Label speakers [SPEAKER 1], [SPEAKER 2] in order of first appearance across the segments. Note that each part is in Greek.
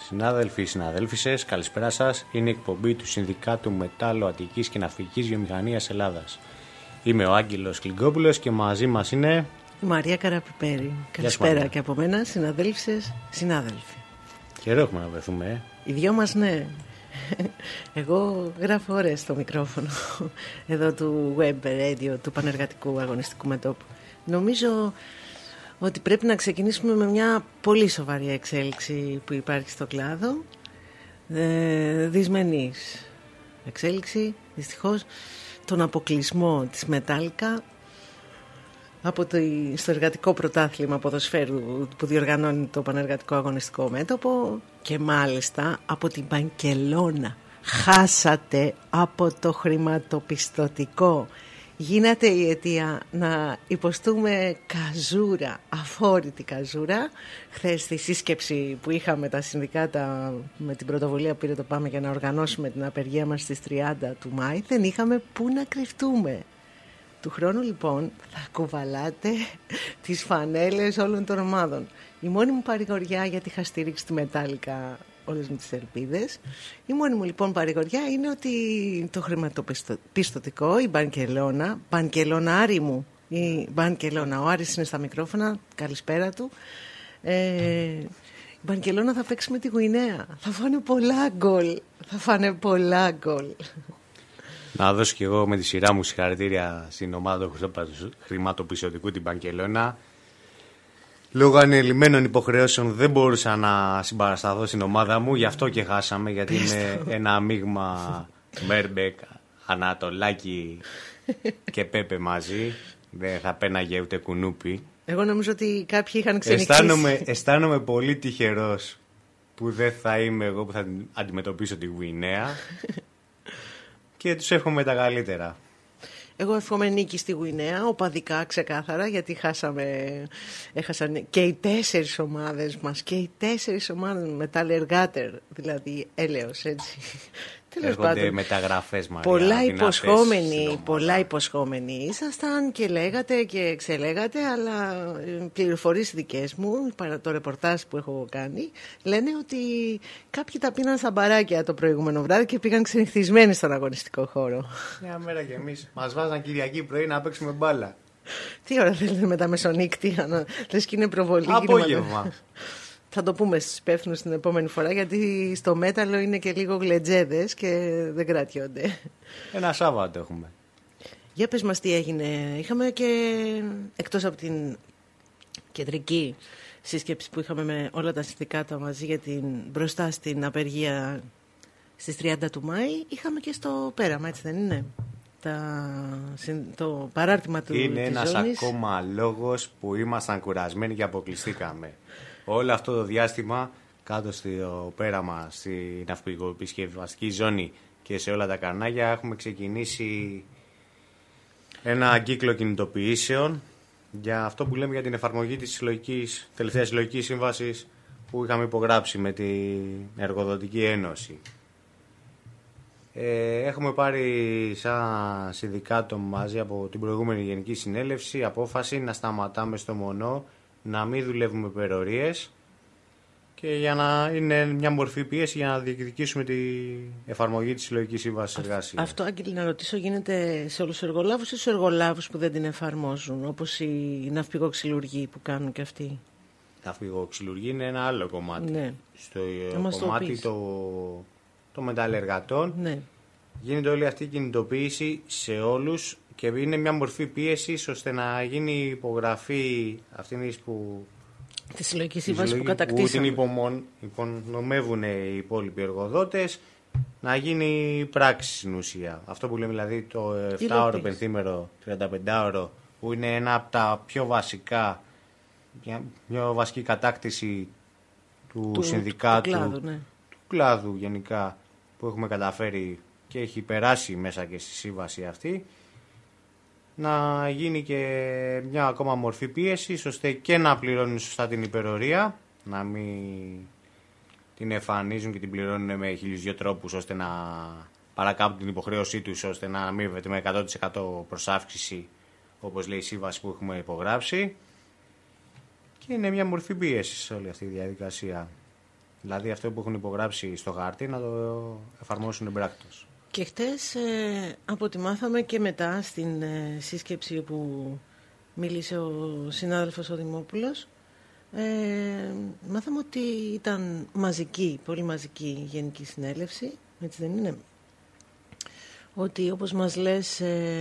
[SPEAKER 1] Συνάδελφοι, συναδέλφισες, καλησπέρα σας. Είναι η εκπομπή του Συνδικάτου Μετάλλου Αττικής και Ναυπηγικής Βιομηχανίας Ελλάδας. Είμαι ο Άγγελος Κλιγκόπουλος και μαζί μας είναι
[SPEAKER 2] η Μαρία Καραπιπέρη. Καλησπέρα και από μένα, συναδέλφισες, συνάδελφοι.
[SPEAKER 1] Καιρό έχουμε να βρεθούμε,
[SPEAKER 2] Οι δυο μας, ναι. Εγώ γράφω ώρες στο μικρόφωνο εδώ του Web Radio, του Πανεργατικού Αγωνιστικού Μετώπου. Νομίζω ότι πρέπει να ξεκινήσουμε με μια πολύ σοβαρή εξέλιξη που υπάρχει στο κλάδο. Δυσμενής εξέλιξη, δυστυχώς, τον αποκλεισμό της Μετάλλικα στο εργατικό πρωτάθλημα ποδοσφαίρου που διοργανώνει το Πανεργατικό Αγωνιστικό Μέτωπο και μάλιστα από την Μπαρκελόνα. Χάσατε από το χρηματοπιστωτικό. Γίνεται η αιτία να υποστούμε καζούρα, αφόρητη καζούρα. Χθες στη σύσκεψη που είχαμε τα συνδικάτα με την πρωτοβουλία που πήρε το ΠΑΜΕ για να οργανώσουμε την απεργία μας στις 30 του Μάη, δεν είχαμε πού να κρυφτούμε. Του χρόνου λοιπόν θα κουβαλάτε τις φανέλες όλων των ομάδων. Η μόνη μου παρηγοριά, γιατί είχα στηρίξει τη Μετάλλικα όλες με τις ελπίδες, η μόνη μου λοιπόν παρηγοριά είναι ότι το χρηματοπιστωτικό, η Μπαρκελόνα, Μπαρκελονάρη μου, η Μπαρκελόνα, ο Άρης είναι στα μικρόφωνα, καλησπέρα του, η Μπαρκελόνα θα παίξει με τη Γουινέα, θα φάνε πολλά γκολ.
[SPEAKER 1] Να δώσω και εγώ με τη σειρά μου συγχαρητήρια στην ομάδα του χρηματοπιστωτικού την Μπαρκελόνα. Λόγω ανελημμένων υποχρεώσεων δεν μπορούσα να συμπαρασταθώ στην ομάδα μου, γι' αυτό και χάσαμε, γιατί είναι ένα μείγμα Μέρμπεκ, Ανατολάκη και Πέπε μαζί. Δεν θα πέναγε ούτε κουνούπι.
[SPEAKER 2] Εγώ νομίζω ότι κάποιοι είχαν ξενυχτήσει.
[SPEAKER 1] Αισθάνομαι πολύ τυχερός που δεν θα είμαι εγώ που θα αντιμετωπίσω τη Γουινέα και τους εύχομαι τα καλύτερα.
[SPEAKER 2] Εγώ εύχομαι νίκη στη Γουινέα, οπαδικά ξεκάθαρα, γιατί έχασαν και οι 4 ομάδες μας, και οι 4 ομάδες μεταλλεργάτερ, δηλαδή έλεος, έτσι.
[SPEAKER 1] Έρχονται μεταγραφές, Μαρία.
[SPEAKER 2] Πολλά υποσχόμενοι ήσασταν και λέγατε και ξελέγατε, αλλά πληροφορίες δικές μου, το ρεπορτάζ που έχω κάνει, λένε ότι κάποιοι τα πίναν στα μπαράκια το προηγούμενο βράδυ και πήγαν ξενυχτισμένοι στον αγωνιστικό χώρο.
[SPEAKER 1] Μια μέρα κι εμείς. Μας βάζαν Κυριακή πρωί να παίξουμε μπάλα.
[SPEAKER 2] Τι ώρα θέλετε μετά μεσονύκτη, λες και είναι προβολή.
[SPEAKER 1] Απόγευμα.
[SPEAKER 2] Θα το πούμε στους υπεύθυνους την επόμενη φορά, γιατί στο μέταλλο είναι και λίγο γλετζέδες και δεν κρατιόνται.
[SPEAKER 1] Ένα Σάββατο έχουμε.
[SPEAKER 2] Για πες μας τι έγινε. Είχαμε και εκτός από την κεντρική σύσκεψη που είχαμε με όλα τα συνδικάτα μαζί μπροστά στην απεργία στις 30 του Μάη, είχαμε και στο πέραμα, έτσι δεν είναι? Το παράρτημα του
[SPEAKER 1] είναι ένας
[SPEAKER 2] ζώνης.
[SPEAKER 1] Ακόμα λόγος που ήμασταν κουρασμένοι και αποκλειστήκαμε. Όλο αυτό το διάστημα κάτω στο πέραμα, στη ναυπηγοεπισκευαστική ζώνη και σε όλα τα καρνάγια έχουμε ξεκινήσει ένα κύκλο κινητοποιήσεων για αυτό που λέμε για την εφαρμογή της τελευταίας συλλογικής σύμβασης που είχαμε υπογράψει με την Εργοδοτική Ένωση. Έχουμε πάρει σαν συνδικάτο μαζί από την προηγούμενη Γενική Συνέλευση απόφαση να σταματάμε στο μονό, να μην δουλεύουμε περορίες και για να είναι μια μορφή πίεση για να διεκδικήσουμε την εφαρμογή της συλλογικής σύμβασης εργασίας.
[SPEAKER 2] Αυτό, Άγγελη, να ρωτήσω, γίνεται σε όλους τους εργολάβους ή στους εργολάβους που δεν την εφαρμόζουν, όπως οι ναυπηγοξυλουργοί που κάνουν και αυτοί?
[SPEAKER 1] Η ναυπηγοξυλουργοί είναι ένα άλλο κομμάτι.
[SPEAKER 2] Ναι.
[SPEAKER 1] Στο κομμάτι των μεταλλεργατών, ναι, γίνεται όλη αυτή η κινητοποίηση σε όλους και είναι μια μορφή πίεσης ώστε να γίνει η υπογραφή αυτής που
[SPEAKER 2] τη συλλογική σύμβαση που κατακτήσαμε,
[SPEAKER 1] που την υπονομεύουν οι υπόλοιποι εργοδότες, να γίνει πράξη στην ουσία. Αυτό που λέμε δηλαδή το 7ωρο, πενθήμερο, 35ωρο, που είναι ένα από τα πιο βασικά, μια βασική κατάκτηση του συνδικάτου, του κλάδου γενικά, που έχουμε καταφέρει και έχει περάσει μέσα και στη σύμβαση αυτή, να γίνει και μια ακόμα μορφή πίεσης ώστε και να πληρώνουν σωστά την υπερορία, να μην την εμφανίζουν και την πληρώνουν με 1002 τρόπους ώστε να παρακάμπτουν την υποχρέωσή τους, ώστε να αμείβεται με 100% προσάυξηση, όπως λέει η σύμβαση που έχουμε υπογράψει, και είναι μια μορφή πίεσης όλη αυτή η διαδικασία. Δηλαδή αυτό που έχουν υπογράψει στο χάρτη να το εφαρμόσουν εμπράκτος.
[SPEAKER 2] Και χτες από ό,τι μάθαμε και μετά στην σύσκεψη που μίλησε ο συνάδελφος ο Δημόπουλος, μάθαμε ότι ήταν μαζική, πολύ μαζική η Γενική Συνέλευση, έτσι δεν είναι? Ότι όπως μας λες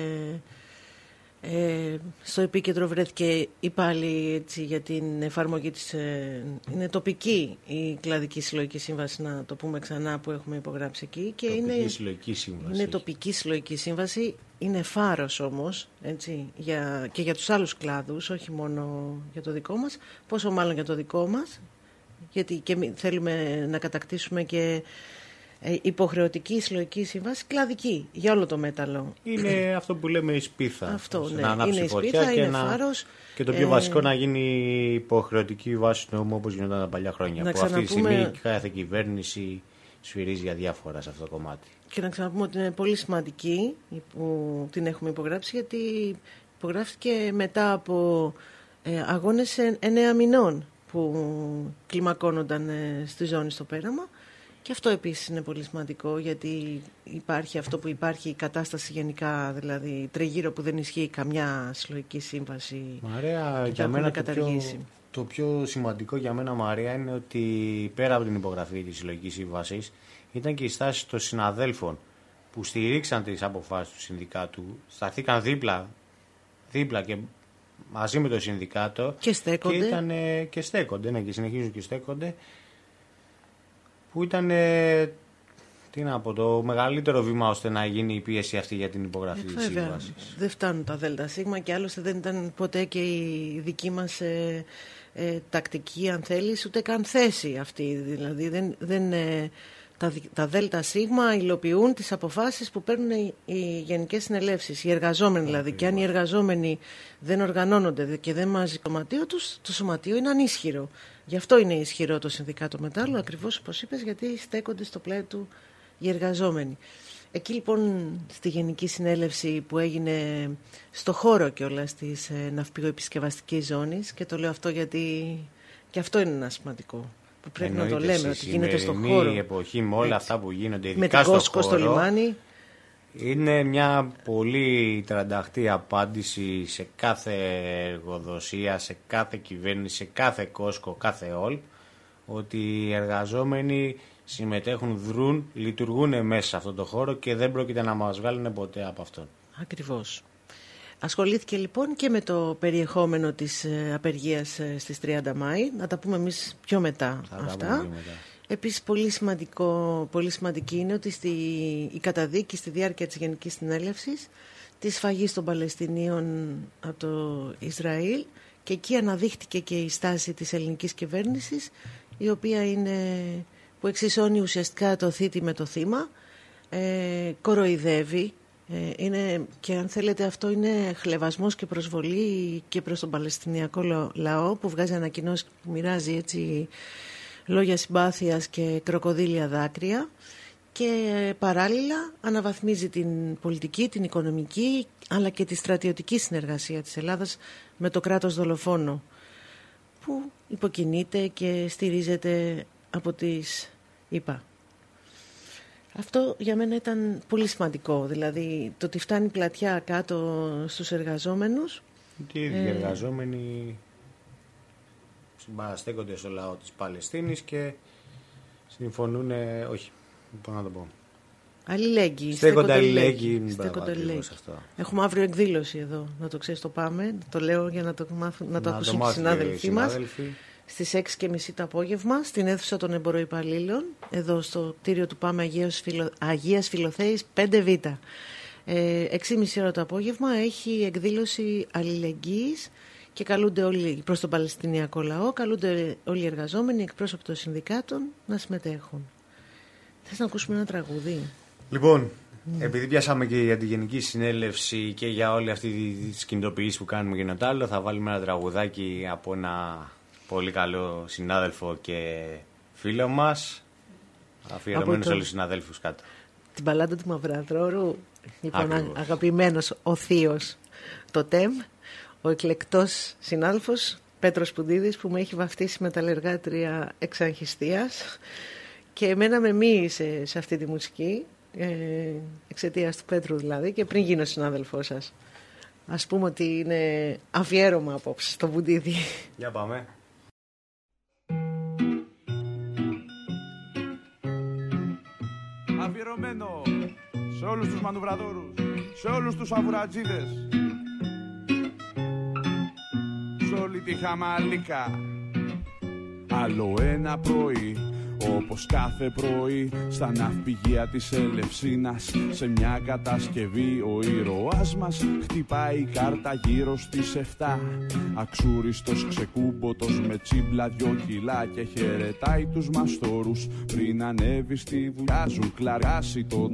[SPEAKER 2] στο επίκεντρο βρέθηκε η πάλι έτσι, για την εφαρμογή της, είναι τοπική η κλαδική συλλογική σύμβαση, να το πούμε ξανά, που έχουμε υπογράψει εκεί, και
[SPEAKER 1] τοπική συλλογική σύμβαση.
[SPEAKER 2] Είναι τοπική συλλογική σύμβαση, είναι φάρος όμως έτσι, και για τους άλλους κλάδους, όχι μόνο για το δικό μας, πόσο μάλλον για το δικό μας, γιατί και θέλουμε να κατακτήσουμε και υποχρεωτική συλλογική σύμβαση κλαδική για όλο το μέταλλο.
[SPEAKER 1] Είναι αυτό που λέμε η σπίθα.
[SPEAKER 2] Αυτό, ναι.
[SPEAKER 1] Να ανάψει
[SPEAKER 2] είναι
[SPEAKER 1] φωτιά
[SPEAKER 2] σπίθα,
[SPEAKER 1] και,
[SPEAKER 2] είναι φάρος.
[SPEAKER 1] Και το πιο βασικό να γίνει υποχρεωτική βάση του νόμου όπως γινόταν τα παλιά χρόνια. Που αυτή τη στιγμή κάθε κυβέρνηση σφυρίζει για διάφορα σε αυτό το κομμάτι.
[SPEAKER 2] Και να ξαναπούμε ότι είναι πολύ σημαντική που την έχουμε υπογράψει, γιατί υπογράφηκε μετά από αγώνες 9 μηνών που κλιμακώνονταν στη ζώνη στο πέραμα. Και αυτό επίσης είναι πολύ σημαντικό, γιατί υπάρχει αυτό που υπάρχει, η κατάσταση γενικά, δηλαδή τριγύρω που δεν ισχύει καμιά συλλογική σύμβαση.
[SPEAKER 1] Μαρία, για μένα το πιο σημαντικό για μένα, Μαρία, είναι ότι πέρα από την υπογραφή της συλλογικής σύμβασης ήταν και οι στάσεις των συναδέλφων που στηρίξαν τις αποφάσεις του συνδικάτου, σταθήκαν δίπλα και μαζί με το συνδικάτο
[SPEAKER 2] και στέκονται
[SPEAKER 1] και στέκονται, ναι, και συνεχίζουν και στέκονται, που ήταν το μεγαλύτερο βήμα ώστε να γίνει η πίεση αυτή για την υπογραφή της σύμβασης.
[SPEAKER 2] Δεν φτάνουν τα ΔΣ και άλλωστε δεν ήταν ποτέ και η δική μας τακτική, αν θέλεις, ούτε καν θέση αυτή. Δηλαδή τα ΔΣ υλοποιούν τις αποφάσεις που παίρνουν οι γενικές συνελεύσεις, οι εργαζόμενοι δηλαδή. Και αν οι εργαζόμενοι δεν οργανώνονται και δεν μάζει το σωματείο τους, το σωματείο είναι ανίσχυρο. Γι' αυτό είναι ισχυρό το Συνδικάτο Μετάλλου, ακριβώς όπως είπες, γιατί στέκονται στο πλάι του οι εργαζόμενοι. Εκεί λοιπόν στη Γενική Συνέλευση που έγινε στο χώρο κιόλας της ναυπηγοεπισκευαστικής ζώνης, και το λέω αυτό γιατί και αυτό είναι ένα σημαντικό που πρέπει να το λέμε, ότι γίνεται στο χώρο.
[SPEAKER 1] Η εποχή με όλα αυτά που γίνονται,
[SPEAKER 2] ειδικά στο λιμάνι.
[SPEAKER 1] Είναι μια πολύ τρανταχτή απάντηση σε κάθε εργοδοσία, σε κάθε κυβέρνηση, σε κάθε κόσκο, κάθε όλ, ότι οι εργαζόμενοι συμμετέχουν, δρούν, λειτουργούν μέσα σε αυτό το χώρο και δεν πρόκειται να μας βγάλουν ποτέ από αυτόν.
[SPEAKER 2] Ακριβώς. Ασχολήθηκε λοιπόν και με το περιεχόμενο της απεργίας στις 30 Μάη. Να τα πούμε εμείς πιο μετά αυτά. Επίσης πολύ σημαντική είναι ότι η καταδίκη στη διάρκεια της Γενικής Συνέλευσης της σφαγής των Παλαιστινίων από το Ισραήλ, και εκεί αναδείχτηκε και η στάση της ελληνικής κυβέρνησης, η οποία που εξισώνει ουσιαστικά το θήτη με το θύμα, κοροϊδεύει, και αν θέλετε αυτό είναι χλευασμός και προσβολή και προς τον Παλαιστινιακό λαό, που βγάζει ανακοινώσεις, που μοιράζει έτσι λόγια συμπάθειας και κροκοδίλια δάκρυα, και παράλληλα αναβαθμίζει την πολιτική, την οικονομική αλλά και τη στρατιωτική συνεργασία της Ελλάδας με το κράτος δολοφόνο, που υποκινείται και στηρίζεται από τις ΗΠΑ. Αυτό για μένα ήταν πολύ σημαντικό, δηλαδή το ότι φτάνει πλατιά κάτω στους εργαζόμενους.
[SPEAKER 1] Και οι εργαζόμενοι συμπαραστέκονται στο λαό της Παλαιστίνης και συμφωνούν, όχι, πώς να το πω,
[SPEAKER 2] αλληλέγγυοι.
[SPEAKER 1] Στέκονται αλληλέγγυοι.
[SPEAKER 2] Έχουμε αύριο εκδήλωση εδώ, να το ξέρεις, το πάμε. Το λέω για να το ακούσουν οι συνάδελφοί μας. Στις 6:30 το απόγευμα, στην αίθουσα των εμποροϊπαλλήλων, εδώ στο κτίριο του ΠΑΜΕ Αγίας Φιλοθέης 5Β. 6:30 ώρα το απόγευμα έχει εκδήλωση αλληλεγγύης και καλούνται όλοι προς τον Παλαιστινιακό λαό, καλούνται όλοι οι εργαζόμενοι, εκπρόσωποι των συνδικάτων να συμμετέχουν. Θες να ακούσουμε ένα τραγούδι?
[SPEAKER 1] Λοιπόν, επειδή πιάσαμε και για τη Γενική Συνέλευση και για όλη αυτή τη κινητοποίηση που κάνουμε και το άλλο, θα βάλουμε ένα τραγουδάκι από ένα πολύ καλό συνάδελφο και φίλο μας, αφιερωμένο σε όλους τους συναδέλφους κάτω.
[SPEAKER 2] Την μπαλάντα του Μαυραδρόρου, λοιπόν, αγαπημένος ο θείος, το ΤΕΜ, ο εκλεκτός συνάδελφος Πέτρος Πουντίδης, που με έχει βαφτίσει μεταλλεργάτρια εξαγχιστίας και μέναμε εμείς σε αυτή τη μουσική, εξαιτίας του Πέτρου δηλαδή, και πριν γίνω συνάδελφός σας. Ας πούμε ότι είναι αφιέρωμα απόψε στο Πουντίδη.
[SPEAKER 1] Για πάμε.
[SPEAKER 3] Αφιερωμένο σε όλους τους μανουβραδόρους, σε όλους τους αβουρατζίδες, σε όλη τη Χαμαλίκα. Άλλο ένα πρωί, όπως κάθε πρωί, στα ναυπηγεία της Ελευσίνας, σε μια κατασκευή ο ήρωάς μας χτυπάει κάρτα γύρω στις 7. Αξούριστος ξεκούμποτος με τσίμπλα 2 κιλά και χαιρετάει τους μαστόρους πριν ανέβει στη δουλειά. Ζουν κλαράσει τον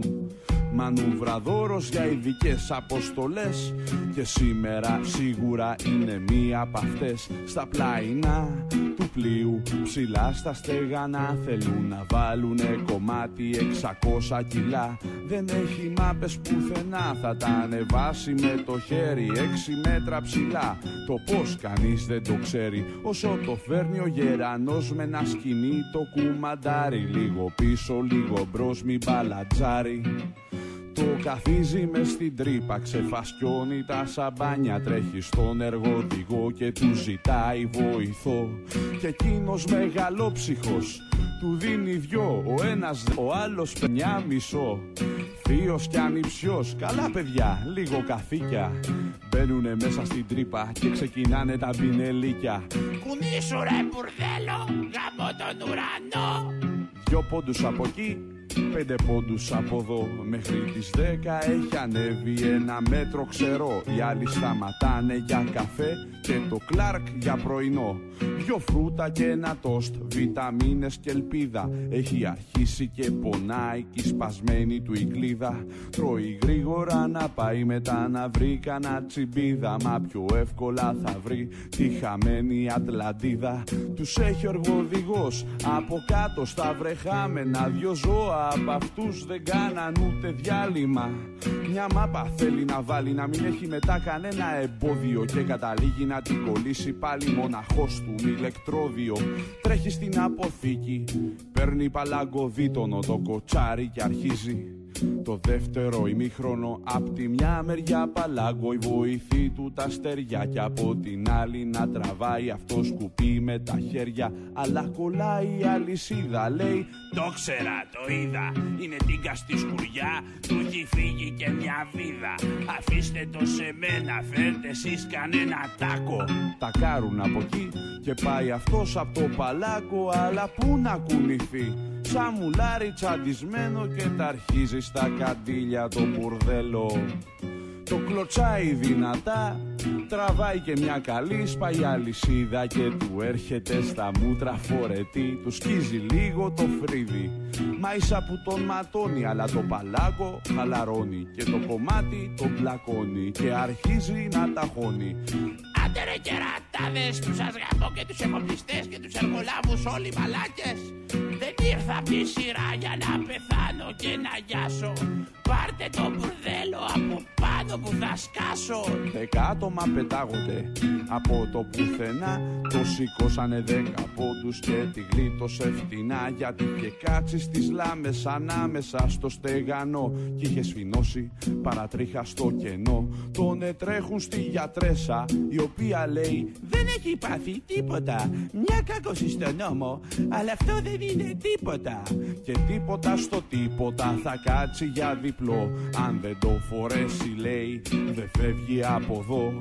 [SPEAKER 3] μανουβραδόρος για ειδικές αποστολές, και σήμερα σίγουρα είναι μία απ' αυτές. Στα πλαϊνά του πλοίου ψηλά στα στεγανά θέλουν να βάλουνε κομμάτι 600 κιλά. Δεν έχει μάπες πουθενά, θα τα ανεβάσει με το χέρι 6 μέτρα ψηλά. Το πως κανείς δεν το ξέρει, όσο το φέρνει ο γερανός με ένα σκηνή το κουμαντάρι. Λίγο πίσω, λίγο μπρος, μη μπαλατζάρι. Το καθίζει μες στην τρύπα, ξεφασκιώνει τα σαμπάνια, τρέχει στον εργοδηγό και του ζητάει βοηθό. Και εκείνος μεγαλόψυχος του δίνει 2, ο ένας ο άλλος 9,5. Θείος κι ανιψιός, καλά παιδιά, λίγο καθήκια. Μπαίνουνε μέσα στην τρύπα και ξεκινάνε τα μπινελίκια.
[SPEAKER 4] Κουνήσου ρε μπουρδέλο, γαμώ τον ουρανό.
[SPEAKER 3] 2 πόντους από εκεί, 5 πόντους από εδώ. Μέχρι τις 10 έχει ανέβει 1 μέτρο ξερό. Οι άλλοι σταματάνε για καφέ και το Κλάρκ για πρωινό. 2 φρούτα και 1 τόστ, βιταμίνες και ελπίδα. Έχει αρχίσει και πονάει κι σπασμένη του η κλίδα. Τρώει γρήγορα να πάει μετά να βρει κανένα τσιμπίδα. Μα πιο εύκολα θα βρει τη χαμένη Ατλαντίδα. Τους έχει ο εργοδηγός από κάτω στα βρεχάμενα. 2 ζώα απ' αυτούς δεν κάναν ούτε διάλειμμα. Μια μάπα θέλει να βάλει, να μην έχει μετά κανένα εμπόδιο, και καταλήγει να την κολλήσει πάλι μοναχός του με ηλεκτρόδιο. Τρέχει στην αποθήκη, παίρνει παλαγκοδίτονο το κοτσάρι και αρχίζει το δεύτερο ημίχρονο. Απ' τη μια μεριά παλάγκο η βοηθή του τα στεριά, και από την άλλη να τραβάει αυτό σκουπί με τα χέρια. Αλλά κολλάει η αλυσίδα, λέει
[SPEAKER 4] το ξέρα, το είδα, είναι τίγκα στη σκουριά, του έχει φύγει και μια βίδα. Αφήστε το σε μένα, φέρτε εσείς κανένα τάκο.
[SPEAKER 3] Τα κάρουν από εκεί και πάει αυτός από το παλάκο, αλλά πού να κουνηθεί, σαν μουλάρι τσαντισμένο, και τα αρχίζει στα καντήλια το μπουρδέλο. Το κλωτσάει δυνατά, τραβάει και μια καλή, σπάει αλυσίδα και του έρχεται στα μούτρα φορετή. Του σκίζει λίγο το φρύδι, μα ίσα που τον ματώνει, αλλά το παλάκο χαλαρώνει και το κομμάτι τον πλακώνει και αρχίζει να ταχώνει.
[SPEAKER 4] Άντε ρε κερατάδες που σας γαμώ και τους εφοπλιστές και τους εργολάβους όλοι μαλάκες. Δεν ήρθα απ' τη σειρά για να πεθάνω και να γιάσω. Πάρτε το μπουρδέλο από πάνω που θα σκάσω.
[SPEAKER 3] 10 άτομα πετάγονται από το πουθενά. Το σηκώσανε 10 πόντους και τη γλίτωσε φτηνά, γιατί είχε κάτσει στις λάμες ανάμεσα στο στεγανό και είχε σφινώσει παρατρίχα στο κενό. Τον τρέχουν στη γιατρέσα, η οποία λέει
[SPEAKER 4] δεν έχει πάθει τίποτα, μια κάκωση στο νόμο, αλλά αυτό δεν είναι τίποτα.
[SPEAKER 3] Και τίποτα στο τίποτα θα κάτσει για διπλό. Αν δεν το φορέσει, λέει, δεν φεύγει από εδώ.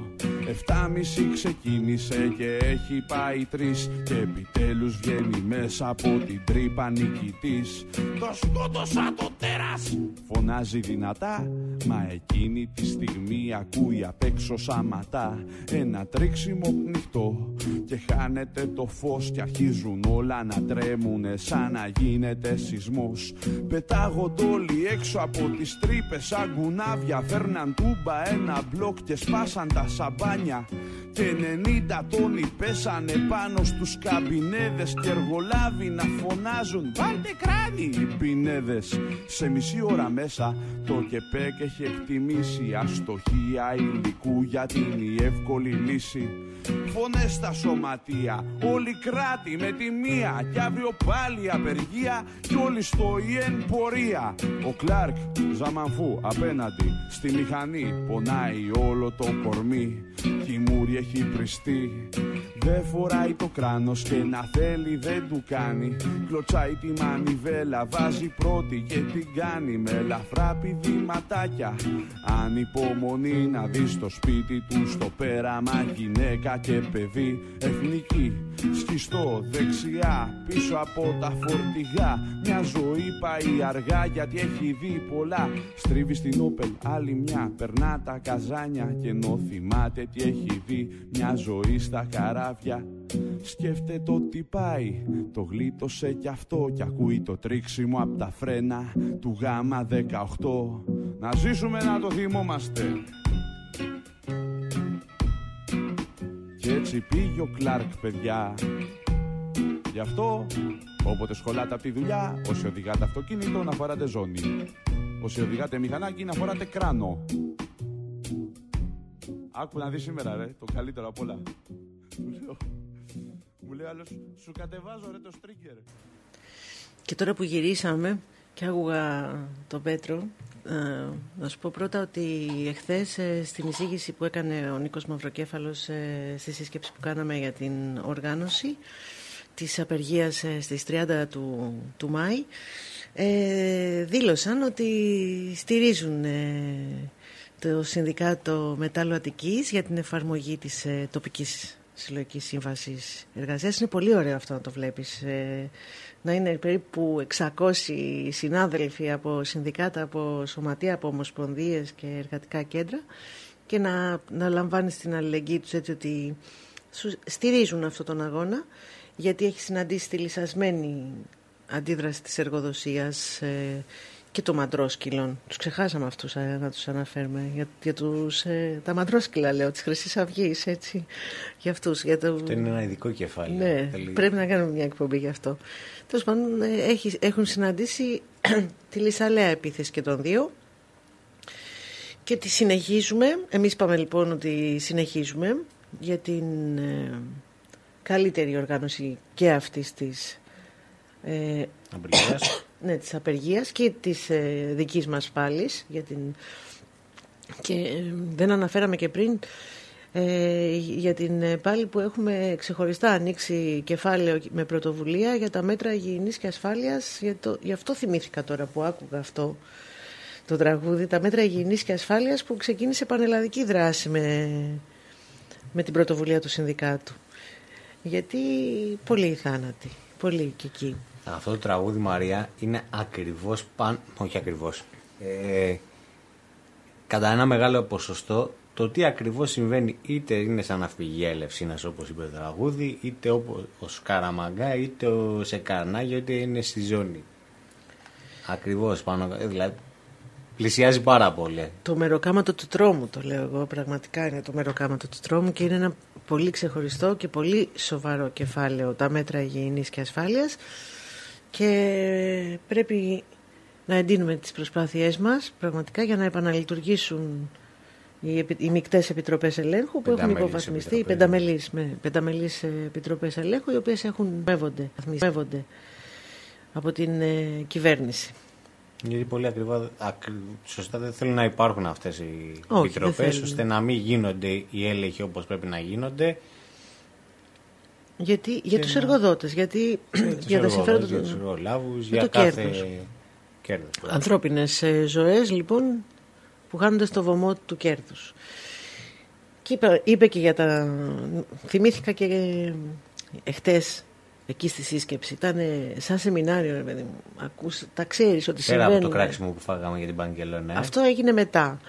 [SPEAKER 3] 7,5 ξεκίνησε και έχει πάει 3, και επιτέλους βγαίνει μέσα από την τρύπα νικητής.
[SPEAKER 4] Το σκότωσα το τέρας,
[SPEAKER 3] φωνάζει δυνατά, μα εκείνη τη στιγμή ακούει απ' έξω σαματά ένα τρίξιμο πνιχτό και χάνεται το φως και αρχίζουν όλα να τρέμουνε σαν να γίνεται σεισμός. Πετάγονται όλοι έξω από τις τρύπες σαν κουνάβια, φέρναν Τούμπα ένα μπλοκ και σπάσαν τα σαμπάνια. Και 90 τόνοι πέσανε πάνω στους καμπινέδες. Και εργολάβοι να φωνάζουν «Βάλτε κράνη!» οι πινέδες. Σε μισή ώρα μέσα το ΚΕΠΕΚ έχει εκτιμήσει αστοχία υλικού για την εύκολη λύση. Φωνές στα σωματεία, όλοι κράτη με τη μία. Κι αύριο πάλι απεργία κι όλοι στο ΙΕΝ πορεία. Ο Κλάρκ Ζαμανφού απέναντι στη μηχανή. Πονάει όλο το κορμί, χειμούρι έχει πριστεί. Δεν φοράει το κράνος και να θέλει δεν του κάνει. Κλωτσάει τη μανιβέλα, βάζει πρώτη και την κάνει με ελαφρά πηδηματάκια. Ανυπομονή να δει στο σπίτι του στο πέραμα γυναίκα και παιδί. Εθνική, σκιστό, δεξιά, πίσω από τα φορτηγά. Μια ζωή πάει αργά γιατί έχει δει πολλά. Στρίβει στην Όπελ άλλη μια, περνά τα καζάνια. Και ενώ θυμάται τι έχει δει, μια ζωή στα καράβια. Σκέφτεται ότι πάει, το γλίτωσε κι αυτό. Κι ακούει το τρίξιμο απ' τα φρένα του γάμα 18. Να ζήσουμε να το θυμόμαστε. Κι έτσι πήγε ο Κλάρκ, παιδιά. Γι' αυτό όποτε σχολάτε από τη δουλειά, όσοι οδηγάτε αυτοκίνητο να φοράτε ζώνη. Όσοι οδηγάτε μηχανάκι να φοράτε κράνο. Άκου να δεις σήμερα ρε, το καλύτερο απ' όλα. Μου λέει άλλος, σου κατεβάζω ρε το στρίγκερ.
[SPEAKER 2] Και τώρα που γυρίσαμε και άκουγα τον Πέτρο, να σου πω πρώτα ότι εχθές στην εισήγηση που έκανε ο Νίκος Μαυροκέφαλος στη σύσκεψη που κάναμε για την οργάνωση της απεργίας στις 30 του Μάη, δήλωσαν ότι στηρίζουν το Συνδικάτο Μετάλλου Αττικής για την εφαρμογή της τοπικής συλλογικής σύμβασης εργασίας. Είναι πολύ ωραίο αυτό να το βλέπεις, να είναι περίπου 600 συνάδελφοι από συνδικάτα, από σωματεία, από ομοσπονδίες και εργατικά κέντρα και να λαμβάνεις την αλληλεγγύη τους, έτσι ότι στηρίζουν αυτόν τον αγώνα, γιατί έχει συναντήσει τη λυσασμένη αντίδραση της εργοδοσίας και των μαντρόσκυλων. Τους ξεχάσαμε αυτούς να τους αναφέρουμε. Για τα μαντρόσκυλα, λέω, της Χρυσής Αυγής, έτσι. Για αυτούς.
[SPEAKER 1] Αυτό είναι ένα ειδικό κεφάλαιο.
[SPEAKER 2] Ναι, πρέπει να κάνουμε μια εκπομπή γι' αυτό. Τέλος πάντων, έχουν συναντήσει τη λυσαλέα επίθεση και των δύο και τη συνεχίζουμε. Εμείς είπαμε λοιπόν ότι συνεχίζουμε για την καλύτερη οργάνωση και αυτής της ναι, της απεργίας και της δικής μας πάλης και δεν αναφέραμε και πριν για την πάλη που έχουμε ξεχωριστά ανοίξει κεφάλαιο με πρωτοβουλία για τα μέτρα υγιεινής και ασφάλειας. Γι' αυτό θυμήθηκα τώρα που άκουγα αυτό το τραγούδι, τα μέτρα υγιεινής και ασφάλειας, που ξεκίνησε πανελλαδική δράση με την πρωτοβουλία του Συνδικάτου, γιατί πολλοί θάνατοι, πολλοί και εκεί.
[SPEAKER 1] Αυτό το τραγούδι, Μαρία, είναι ακριβώς όχι ακριβώς, κατά ένα μεγάλο ποσοστό το τι ακριβώς συμβαίνει, είτε είναι σαν ναυπηγεία Ελευσίνας όπως είπε το τραγούδι, είτε όπως ο Σκαραμαγκά, είτε ο Σεκαρνάγιο, είτε είναι στη ζώνη. Ακριβώς πάνω, δηλαδή πλησιάζει πάρα πολύ.
[SPEAKER 2] Το μεροκάματο του τρόμου, το λέω εγώ, πραγματικά είναι το μεροκάματο του τρόμου και είναι ένα πολύ ξεχωριστό και πολύ σοβαρό κεφάλαιο, τα μέτρα υγιεινής και ασφάλειας, και πρέπει να εντείνουμε τις προσπάθειές μας πραγματικά για να επαναλειτουργήσουν οι μεικτές επιτροπές ελέγχου που έχουν υποβαθμιστεί, οι πενταμελείς επιτροπές ελέγχου, οι οποίες μεύονται από την κυβέρνηση.
[SPEAKER 1] Γιατί πολύ σωστά δεν θέλουν να υπάρχουν αυτές οι επιτροπές, ώστε να μην γίνονται οι έλεγχοι όπως πρέπει να γίνονται.
[SPEAKER 2] Για τους εργοδότες, για τα συμφέροντα
[SPEAKER 1] για τους εργολάβους, για κάθε κέρδος.
[SPEAKER 2] Ανθρώπινες ζωές λοιπόν που χάνονται στο βωμό του κέρδους. Και είπε και θυμήθηκα και εχθές εκεί στη σύσκεψη, ήταν σαν σεμινάριο, ρε παιδί μου. Τα ξέρεις ότι συμβαίνουν.
[SPEAKER 1] Πέρα από το κράξιμο που φάγαμε για την Παγκελώνα.
[SPEAKER 2] Αυτό έγινε μετά.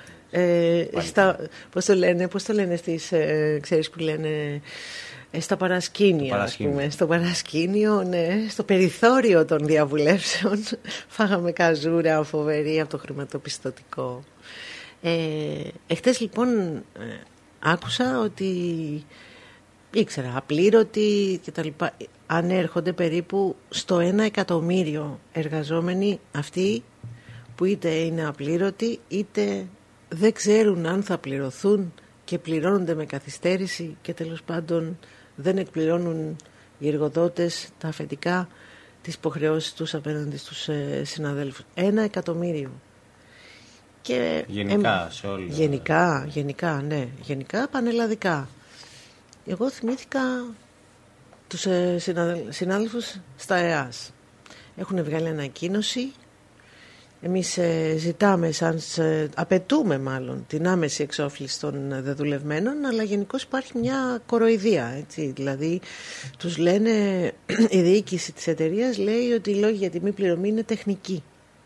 [SPEAKER 2] Πώς το λένε στις, ξέρεις που λένε, στα παρασκήνια, ας πούμε. Στο παρασκήνιο, ναι, στο περιθώριο των διαβουλεύσεων φάγαμε καζούρα φοβερή από το χρηματοπιστωτικό. Εχθές λοιπόν άκουσα ότι ήξερα απλήρωτοι και τα λοιπά, ανέρχονται περίπου στο 1 εκατομμύριο εργαζόμενοι αυτοί που είτε είναι απλήρωτοι είτε δεν ξέρουν αν θα πληρωθούν και πληρώνονται με καθυστέρηση και τέλος πάντων δεν εκπληρώνουν οι εργοδότες τα αφεντικά τις υποχρεώσεις τους απέναντι στους συναδέλφους. 1 εκατομμύριο. Και
[SPEAKER 1] γενικά σε όλα.
[SPEAKER 2] Γενικά, ναι. Γενικά πανελλαδικά. Εγώ θυμήθηκα τους συνάδελφους στα ΕΑΣ. Έχουν βγάλει ανακοίνωση. Εμείς απαιτούμε μάλλον την άμεση εξόφληση των δεδουλευμένων, αλλά γενικώς υπάρχει μια κοροϊδία, έτσι. Δηλαδή τους λένε, η διοίκηση της εταιρείας λέει ότι οι λόγοι για τη μη πληρωμή είναι τεχνική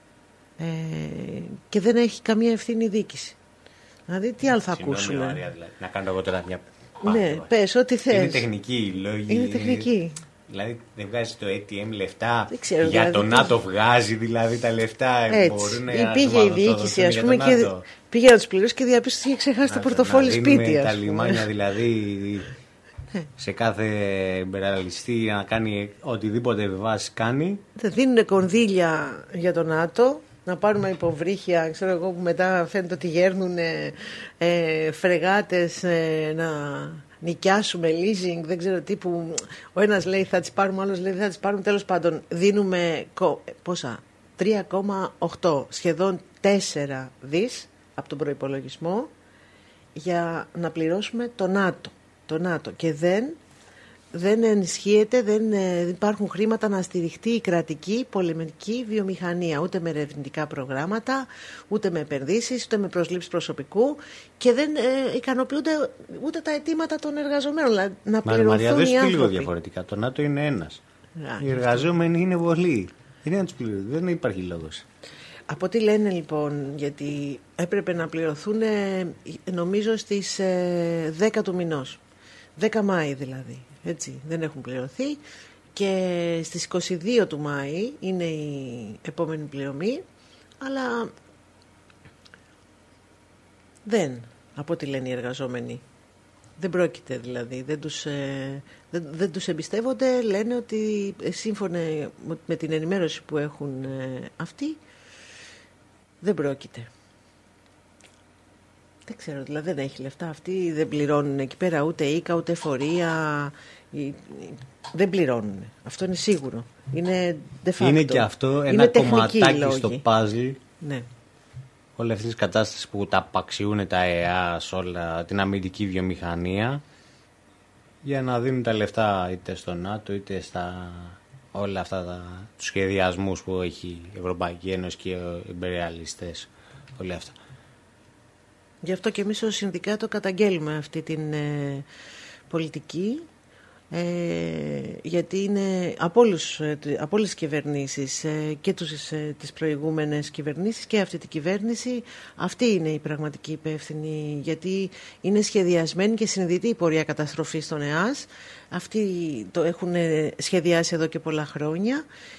[SPEAKER 2] και δεν έχει καμία ευθύνη η διοίκηση. Δηλαδή τι άλλο θα ακούσουμε.
[SPEAKER 1] Δηλαδή. Να κάνω εγώ τώρα μια
[SPEAKER 2] ναι, πες ό,τι θες.
[SPEAKER 1] Είναι τεχνική η λόγη.
[SPEAKER 2] Είναι τεχνική.
[SPEAKER 1] Δηλαδή δεν βγάζει το ATM λεφτά.
[SPEAKER 2] Ξέρω,
[SPEAKER 1] για
[SPEAKER 2] δηλαδή,
[SPEAKER 1] το ΝΑΤΟ βγάζει δηλαδή τα λεφτά. Μπορούν
[SPEAKER 2] πήγε η διοίκηση, ας πούμε, και πήγε να τους πληρώσει και διαπίστωσε ότι είχε ξεχάσει το πορτοφόλι σπίτι.
[SPEAKER 1] Τα λιμάνια δηλαδή σε κάθε εμπεραλιστή να κάνει οτιδήποτε βάση κάνει.
[SPEAKER 2] Θα δίνουν κονδύλια για το ΝΑΤΟ, να πάρουμε υποβρύχια, ξέρω εγώ, που μετά φαίνεται ότι γέρνουν φρεγάτες να νοικιάσουμε, leasing, δεν ξέρω τι, που ο ένας λέει θα τις πάρουμε, ο άλλος λέει θα τις πάρουμε, τέλος πάντων δίνουμε πόσα, 3,8 σχεδόν 4 δις από τον προϋπολογισμό για να πληρώσουμε το ΝΑΤΟ και δεν ενισχύεται, δεν υπάρχουν χρήματα να στηριχτεί η κρατική πολεμική βιομηχανία, ούτε με ερευνητικά προγράμματα, ούτε με επενδύσεις, ούτε με προσλήψεις προσωπικού, και δεν ικανοποιούνται ούτε τα αιτήματα των εργαζομένων να πληρωθούν
[SPEAKER 1] Μαρία,
[SPEAKER 2] οι άνθρωποι.
[SPEAKER 1] δεν λίγο διαφορετικά. Το ΝΑΤΟ είναι ένας. Οι εργαζόμενοι είναι πολλοί. Δεν υπάρχει λόγος.
[SPEAKER 2] Από τι λένε λοιπόν, γιατί έπρεπε να πληρωθούν νομίζω στις 10 του μηνός, 10 Μάη δηλαδή. Έτσι, δεν έχουν πληρωθεί και στις 22 του Μάη είναι η επόμενη πληρωμή, αλλά από ό,τι λένε οι εργαζόμενοι, δεν πρόκειται δηλαδή, δεν τους εμπιστεύονται, λένε ότι σύμφωνα με την ενημέρωση που έχουν αυτοί, δεν πρόκειται. Δεν ξέρω, δηλαδή δεν έχει λεφτά αυτοί, δεν πληρώνουν εκεί πέρα ούτε οίκα, ούτε φορεία, δεν πληρώνουν. Αυτό είναι σίγουρο. Είναι de facto.
[SPEAKER 1] Είναι και αυτό ένα κομματάκι στο παζλ.
[SPEAKER 2] Ναι.
[SPEAKER 1] Όλη αυτή τη κατάσταση που τα απαξιούν τα ΕΑΣ, όλα την αμυντική βιομηχανία, για να δίνουν τα λεφτά είτε στο ΝΑΤΟ είτε στα όλα αυτά τους σχεδιασμούς που έχει η Ευρωπαϊκή Ένωση και οι εμπεριαλιστές, όλα αυτά.
[SPEAKER 2] Γι' αυτό και εμείς ως Συνδικάτο καταγγέλουμε αυτή την πολιτική, γιατί είναι από όλες τις κυβερνήσεις και τις προηγούμενες κυβερνήσεις και αυτή την κυβέρνηση, αυτή είναι η πραγματική υπεύθυνη, γιατί είναι σχεδιασμένη και συνειδητή η πορεία καταστροφής των ΕΑΣ. Αυτοί το έχουν σχεδιάσει εδώ και πολλά χρόνια.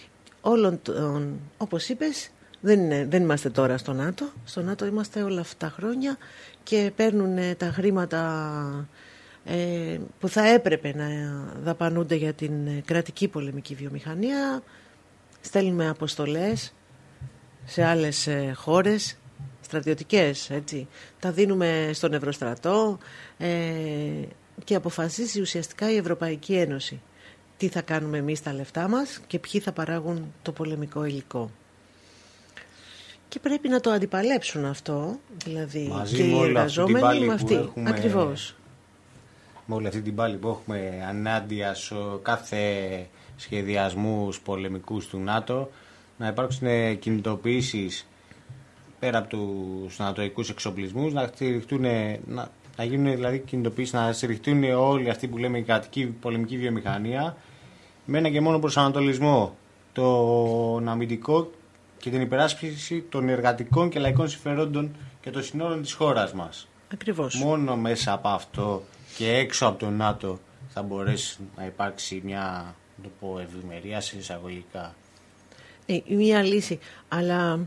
[SPEAKER 2] Όπως είπες, δεν είμαστε τώρα στο ΝΑΤΟ. Στο ΝΑΤΟ είμαστε όλα αυτά τα χρόνια και παίρνουν τα χρήματα που θα έπρεπε να δαπανούνται για την κρατική πολεμική βιομηχανία. Στέλνουμε αποστολές σε άλλες χώρες, στρατιωτικές, έτσι. Τα δίνουμε στον Ευρωστρατό και αποφασίζει ουσιαστικά η Ευρωπαϊκή Ένωση τι θα κάνουμε εμείς τα λεφτά μας και ποιοι θα παράγουν το πολεμικό υλικό. Και πρέπει να το αντιπαλέψουν αυτό, δηλαδή
[SPEAKER 1] μαζί
[SPEAKER 2] και οι εργαζόμενοι με αυτή. Ακριβώς.
[SPEAKER 1] Με όλη αυτή την πάλη που έχουμε ανάντια σε κάθε σχεδιασμούς πολεμικούς του ΝΑΤΟ, να υπάρξουν κινητοποιήσεις πέρα από τους νατοικούς εξοπλισμούς, να γίνουν δηλαδή κινητοποιήσεις, να στηριχτούν όλοι αυτοί που λέμε η κρατική πολεμική βιομηχανία με ένα και μόνο προσανατολισμό, τον αμυντικό και την υπεράσπιση των εργατικών και λαϊκών συμφερόντων και των συνόρων της χώρας μας.
[SPEAKER 2] Ακριβώς.
[SPEAKER 1] Μόνο μέσα από αυτό και έξω από το ΝΑΤΟ θα μπορέσει να υπάρξει μια ευημερία σε εισαγωγικά.
[SPEAKER 2] Μια λύση. Αλλά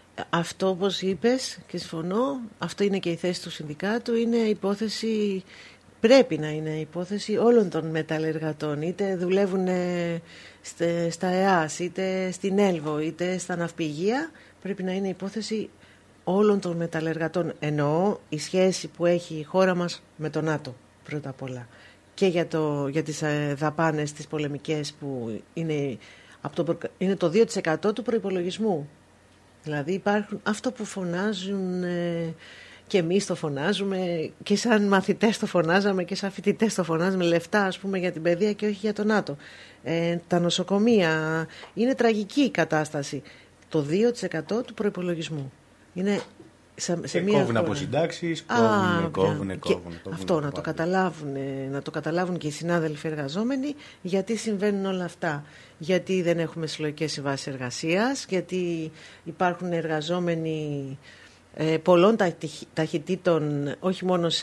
[SPEAKER 2] Αυτό, όπως είπες και συμφωνώ, αυτό είναι και η θέση του συνδικάτου, είναι υπόθεση, πρέπει να είναι υπόθεση όλων των μεταλλεργατών, είτε δουλεύουν στα ΕΑΣ, είτε στην Έλβο, είτε στα ναυπηγεία, πρέπει να είναι υπόθεση όλων των μεταλλεργατών. Εννοώ η σχέση που έχει η χώρα μας με το ΝΑΤΟ πρώτα απ' όλα, και για τις δαπάνες τις πολεμικές που είναι το 2% του προϋπολογισμού. Δηλαδή υπάρχουν αυτό που φωνάζουν και εμείς το φωνάζουμε και σαν μαθητές το φωνάζαμε και σαν φοιτητές το φωνάζουμε, λεφτά ας πούμε για την παιδεία και όχι για το ΝΑΤΟ. Τα νοσοκομεία, είναι τραγική η κατάσταση. Το 2% του προϋπολογισμού. Είναι σε μία
[SPEAKER 1] κόβουν από συντάξεις, κόβουν.
[SPEAKER 2] Αυτό να το καταλάβουν και οι συνάδελφοι εργαζόμενοι, γιατί συμβαίνουν όλα αυτά. Γιατί δεν έχουμε συλλογικές συμβάσεις εργασίας, γιατί υπάρχουν εργαζόμενοι πολλών ταχυτήτων, όχι μόνο σε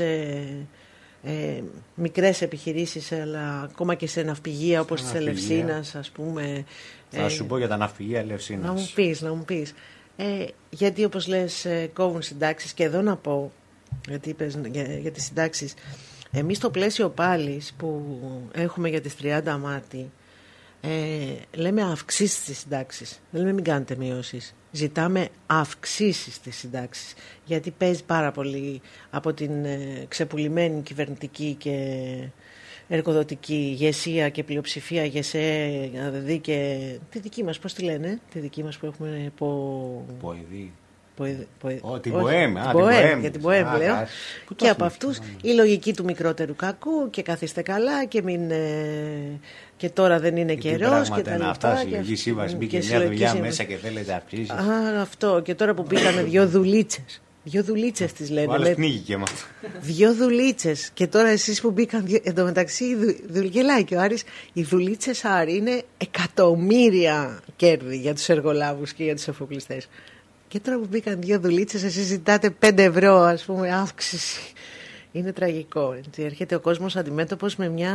[SPEAKER 2] μικρές επιχειρήσεις, αλλά ακόμα και σε ναυπηγεία όπως της Ελευσίνας, ας πούμε.
[SPEAKER 1] Θα σου πω για τα ναυπηγεία Ελευσίνας.
[SPEAKER 2] Να μου πεις. Γιατί όπως λες κόβουν συντάξεις, και εδώ να πω, γιατί είπες για τις συντάξεις, εμείς στο πλαίσιο πάλης που έχουμε για τις 30 Μάρτη, λέμε αυξήσεις στις συντάξεις, δεν λέμε μην κάνετε μειώσεις, ζητάμε αυξήσεις στις συντάξεις, γιατί παίζει πάρα πολύ από την ξεπουλημένη κυβερνητική και εργοδοτική ηγεσία και πλειοψηφία ΓΕΣΕ, δηλαδή και τη δική μας, πώς τη λένε, τη δική μας που έχουμε
[SPEAKER 1] την ΠΟΕΜ,
[SPEAKER 2] για την ΠΟΕΜ λέω, και από αυτούς η λογική του μικρότερου κακού και καθίστε καλά και μην και τώρα δεν είναι καιρός και τα λοιπά.
[SPEAKER 1] Αυτά, συλλογική σύμβαση, μπήκε μια δουλειά μέσα και θέλετε αυξήσεις.
[SPEAKER 2] Αυτό, και τώρα που μπήκανε δύο δουλίτσες τις λένε.
[SPEAKER 1] Άλλος πνίγηκε με αυτό.
[SPEAKER 2] 2 δουλίτσες. Και τώρα εσείς που μπήκαν. Εντωμεταξύ, γελάει και ο Άρης, οι δουλίτσες, Άρη, είναι εκατομμύρια κέρδη για τους εργολάβους και για τους εφοπλιστές. Και τώρα που μπήκαν 2 δουλίτσες, εσείς ζητάτε 5 ευρώ, ας πούμε, αύξηση. Είναι τραγικό. Έτσι. Έρχεται ο κόσμος αντιμέτωπος με μια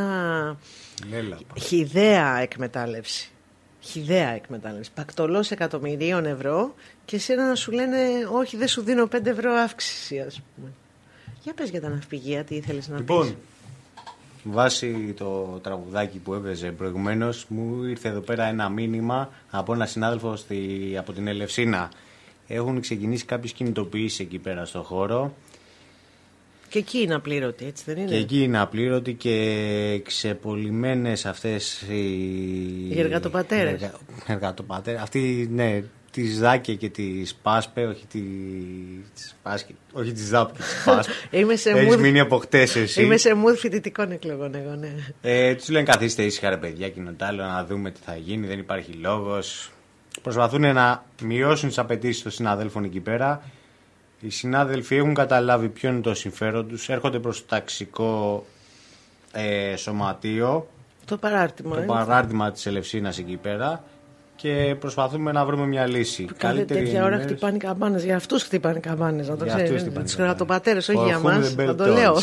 [SPEAKER 2] χυδαία εκμετάλλευση. Πακτολός εκατομμυρίων ευρώ, και εσένα να σου λένε όχι, δεν σου δίνω 5 ευρώ αύξηση, ας πούμε. Για πες για τα ναυπηγεία, τι ήθελες να πεις.
[SPEAKER 1] Λοιπόν, βάσει το τραγουδάκι που έπαιζε προηγουμένως, μου ήρθε εδώ πέρα ένα μήνυμα από ένα συνάδελφο από την Ελευσίνα. Έχουν ξεκινήσει κάποιες κινητοποιήσεις εκεί πέρα στο χώρο.
[SPEAKER 2] Και εκεί είναι απλήρωτοι, έτσι δεν είναι?
[SPEAKER 1] Και εκεί είναι απλήρωτοι και ξεπολυμένες αυτές οι
[SPEAKER 2] εργατοπατέρες.
[SPEAKER 1] Αυτοί, ναι, τις ΔΑΚΕ και τις ΠΑΣΠΕ, όχι τις ΔΑΠ και τις ΠΑΣΠΕ. Έχεις μείνει από χτες εσύ.
[SPEAKER 2] Είμαι σε mood φοιτητικών εκλογών εγώ, ναι.
[SPEAKER 1] Τους λένε καθίστε ήσυχα ρε παιδιά, κοινοτάλλο, να δούμε τι θα γίνει, δεν υπάρχει λόγος. Προσπαθούν να μειώσουν τις απαιτήσεις των συναδέλφων εκεί πέρα. Οι συνάδελφοι έχουν καταλάβει ποιο είναι το συμφέρον τους, έρχονται προς το ταξικό σωματείο,
[SPEAKER 2] το παράρτημα
[SPEAKER 1] της Ελευσίνας εκεί πέρα, και προσπαθούμε να βρούμε μια λύση.
[SPEAKER 2] Κάθε τέτοια ώρα χτυπάνε καμπάνες, για αυτούς χτυπάνε καμπάνες, να το ξέρεις, τους εργατοπατέρες, όχι για μας, θα το λέω.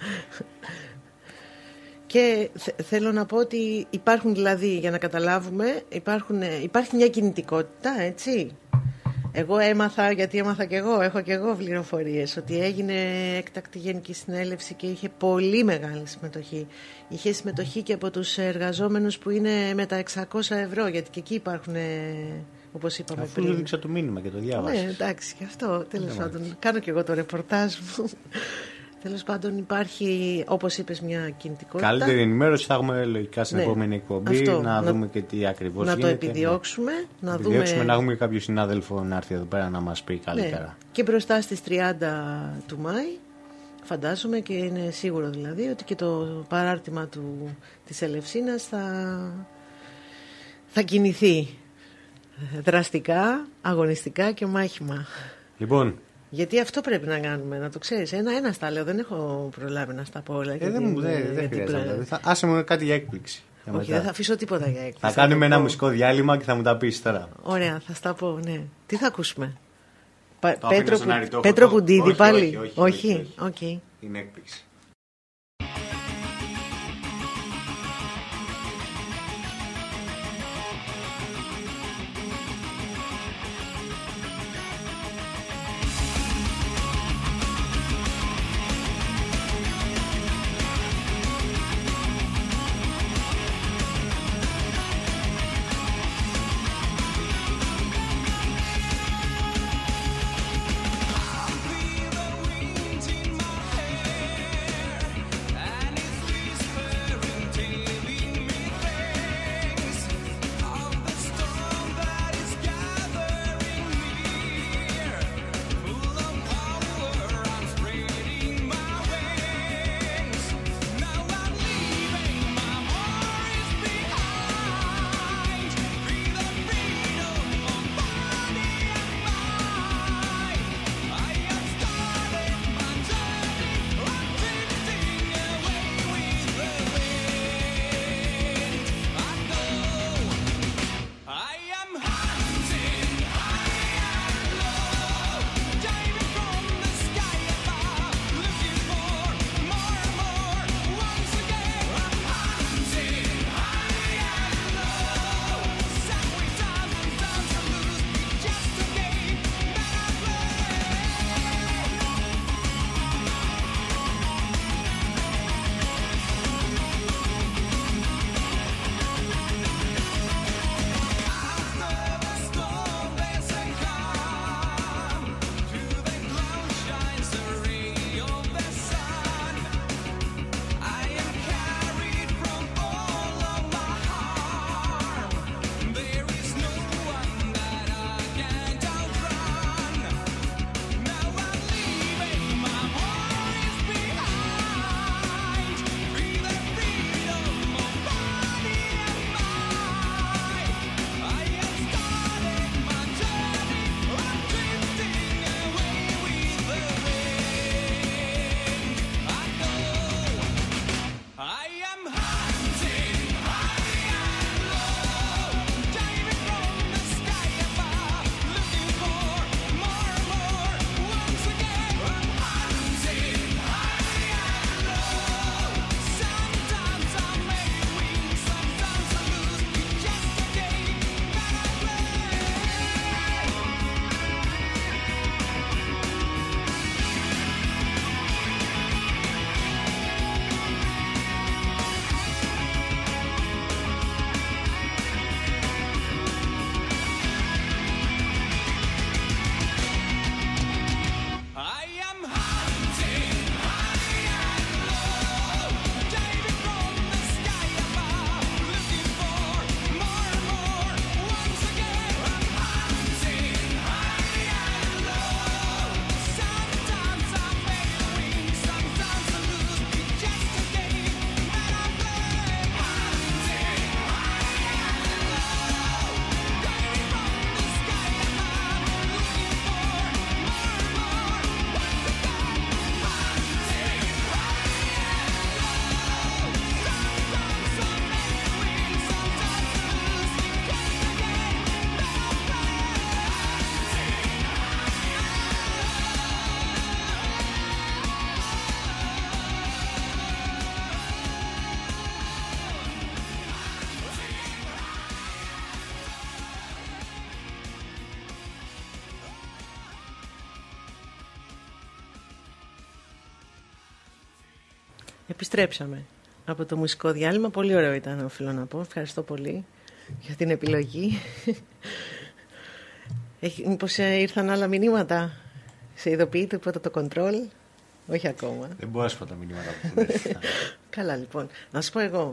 [SPEAKER 2] Και θέλω να πω ότι υπάρχουν, δηλαδή, για να καταλάβουμε, υπάρχει μια κινητικότητα, έτσι. Εγώ έμαθα, γιατί έμαθα και εγώ, έχω και εγώ πληροφορίες, ότι έγινε έκτακτη γενική συνέλευση και είχε πολύ μεγάλη συμμετοχή. Είχε συμμετοχή και από τους εργαζόμενους που είναι με τα 600 ευρώ, γιατί και εκεί υπάρχουν, όπως είπαμε
[SPEAKER 1] πριν. Αφού έδειξα το μήνυμα και το διάβασα.
[SPEAKER 2] Ναι, εντάξει, και αυτό, τέλος πάντων. Κάνω και εγώ το ρεπορτάζ μου. Τέλος πάντων υπάρχει, όπως είπες, μια κινητικότητα.
[SPEAKER 1] Καλύτερη ενημέρωση θα έχουμε λογικά στην επόμενη εκπομπή, να δούμε και τι ακριβώς γίνεται.
[SPEAKER 2] Να το επιδιώξουμε.
[SPEAKER 1] Να έχουμε κάποιο συνάδελφο να έρθει εδώ πέρα να μας πει καλύτερα.
[SPEAKER 2] Ναι. Και μπροστά στις 30 του Μάη, φαντάζομαι, και είναι σίγουρο δηλαδή, ότι και το παράρτημα της Ελευσίνας θα κινηθεί δραστικά, αγωνιστικά και μάχημα.
[SPEAKER 1] Λοιπόν,
[SPEAKER 2] γιατί αυτό πρέπει να κάνουμε, να το ξέρεις. Ένα στα λέω, δεν έχω προλάβει να στα πω όλα.
[SPEAKER 1] Δεν χρειάζεται. Άσε μου κάτι για έκπληξη.
[SPEAKER 2] Όχι, δεν θα αφήσω τίποτα για έκπληξη.
[SPEAKER 1] Θα κάνουμε ένα μουσικό διάλειμμα και θα μου τα πεις τώρα.
[SPEAKER 2] Ωραία, θα στα πω, ναι. Τι θα ακούσουμε? Πέτρο Κουντίδη πάλι? Όχι.
[SPEAKER 1] Είναι έκπληξη.
[SPEAKER 2] Επιστρέψαμε από το μουσικό διάλειμμα. Πολύ ωραίο ήταν, οφείλω να πω. Ευχαριστώ πολύ για την επιλογή. Μήπως ήρθαν άλλα μηνύματα? Σε ειδοποιεί τίποτα το κοντρόλ? Όχι ακόμα.
[SPEAKER 1] Δεν μπορώ να σου πω τα μηνύματα που ήρθαν.
[SPEAKER 2] Καλά, λοιπόν. Να σου πω εγώ,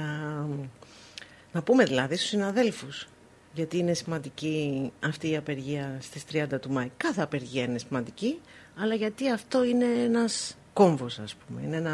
[SPEAKER 2] να πούμε δηλαδή στους συναδέλφους, γιατί είναι σημαντική αυτή η απεργία στις 30 του Μάη. Κάθε απεργία είναι σημαντική, αλλά γιατί αυτό είναι ένας κόμβος, ας πούμε. Είναι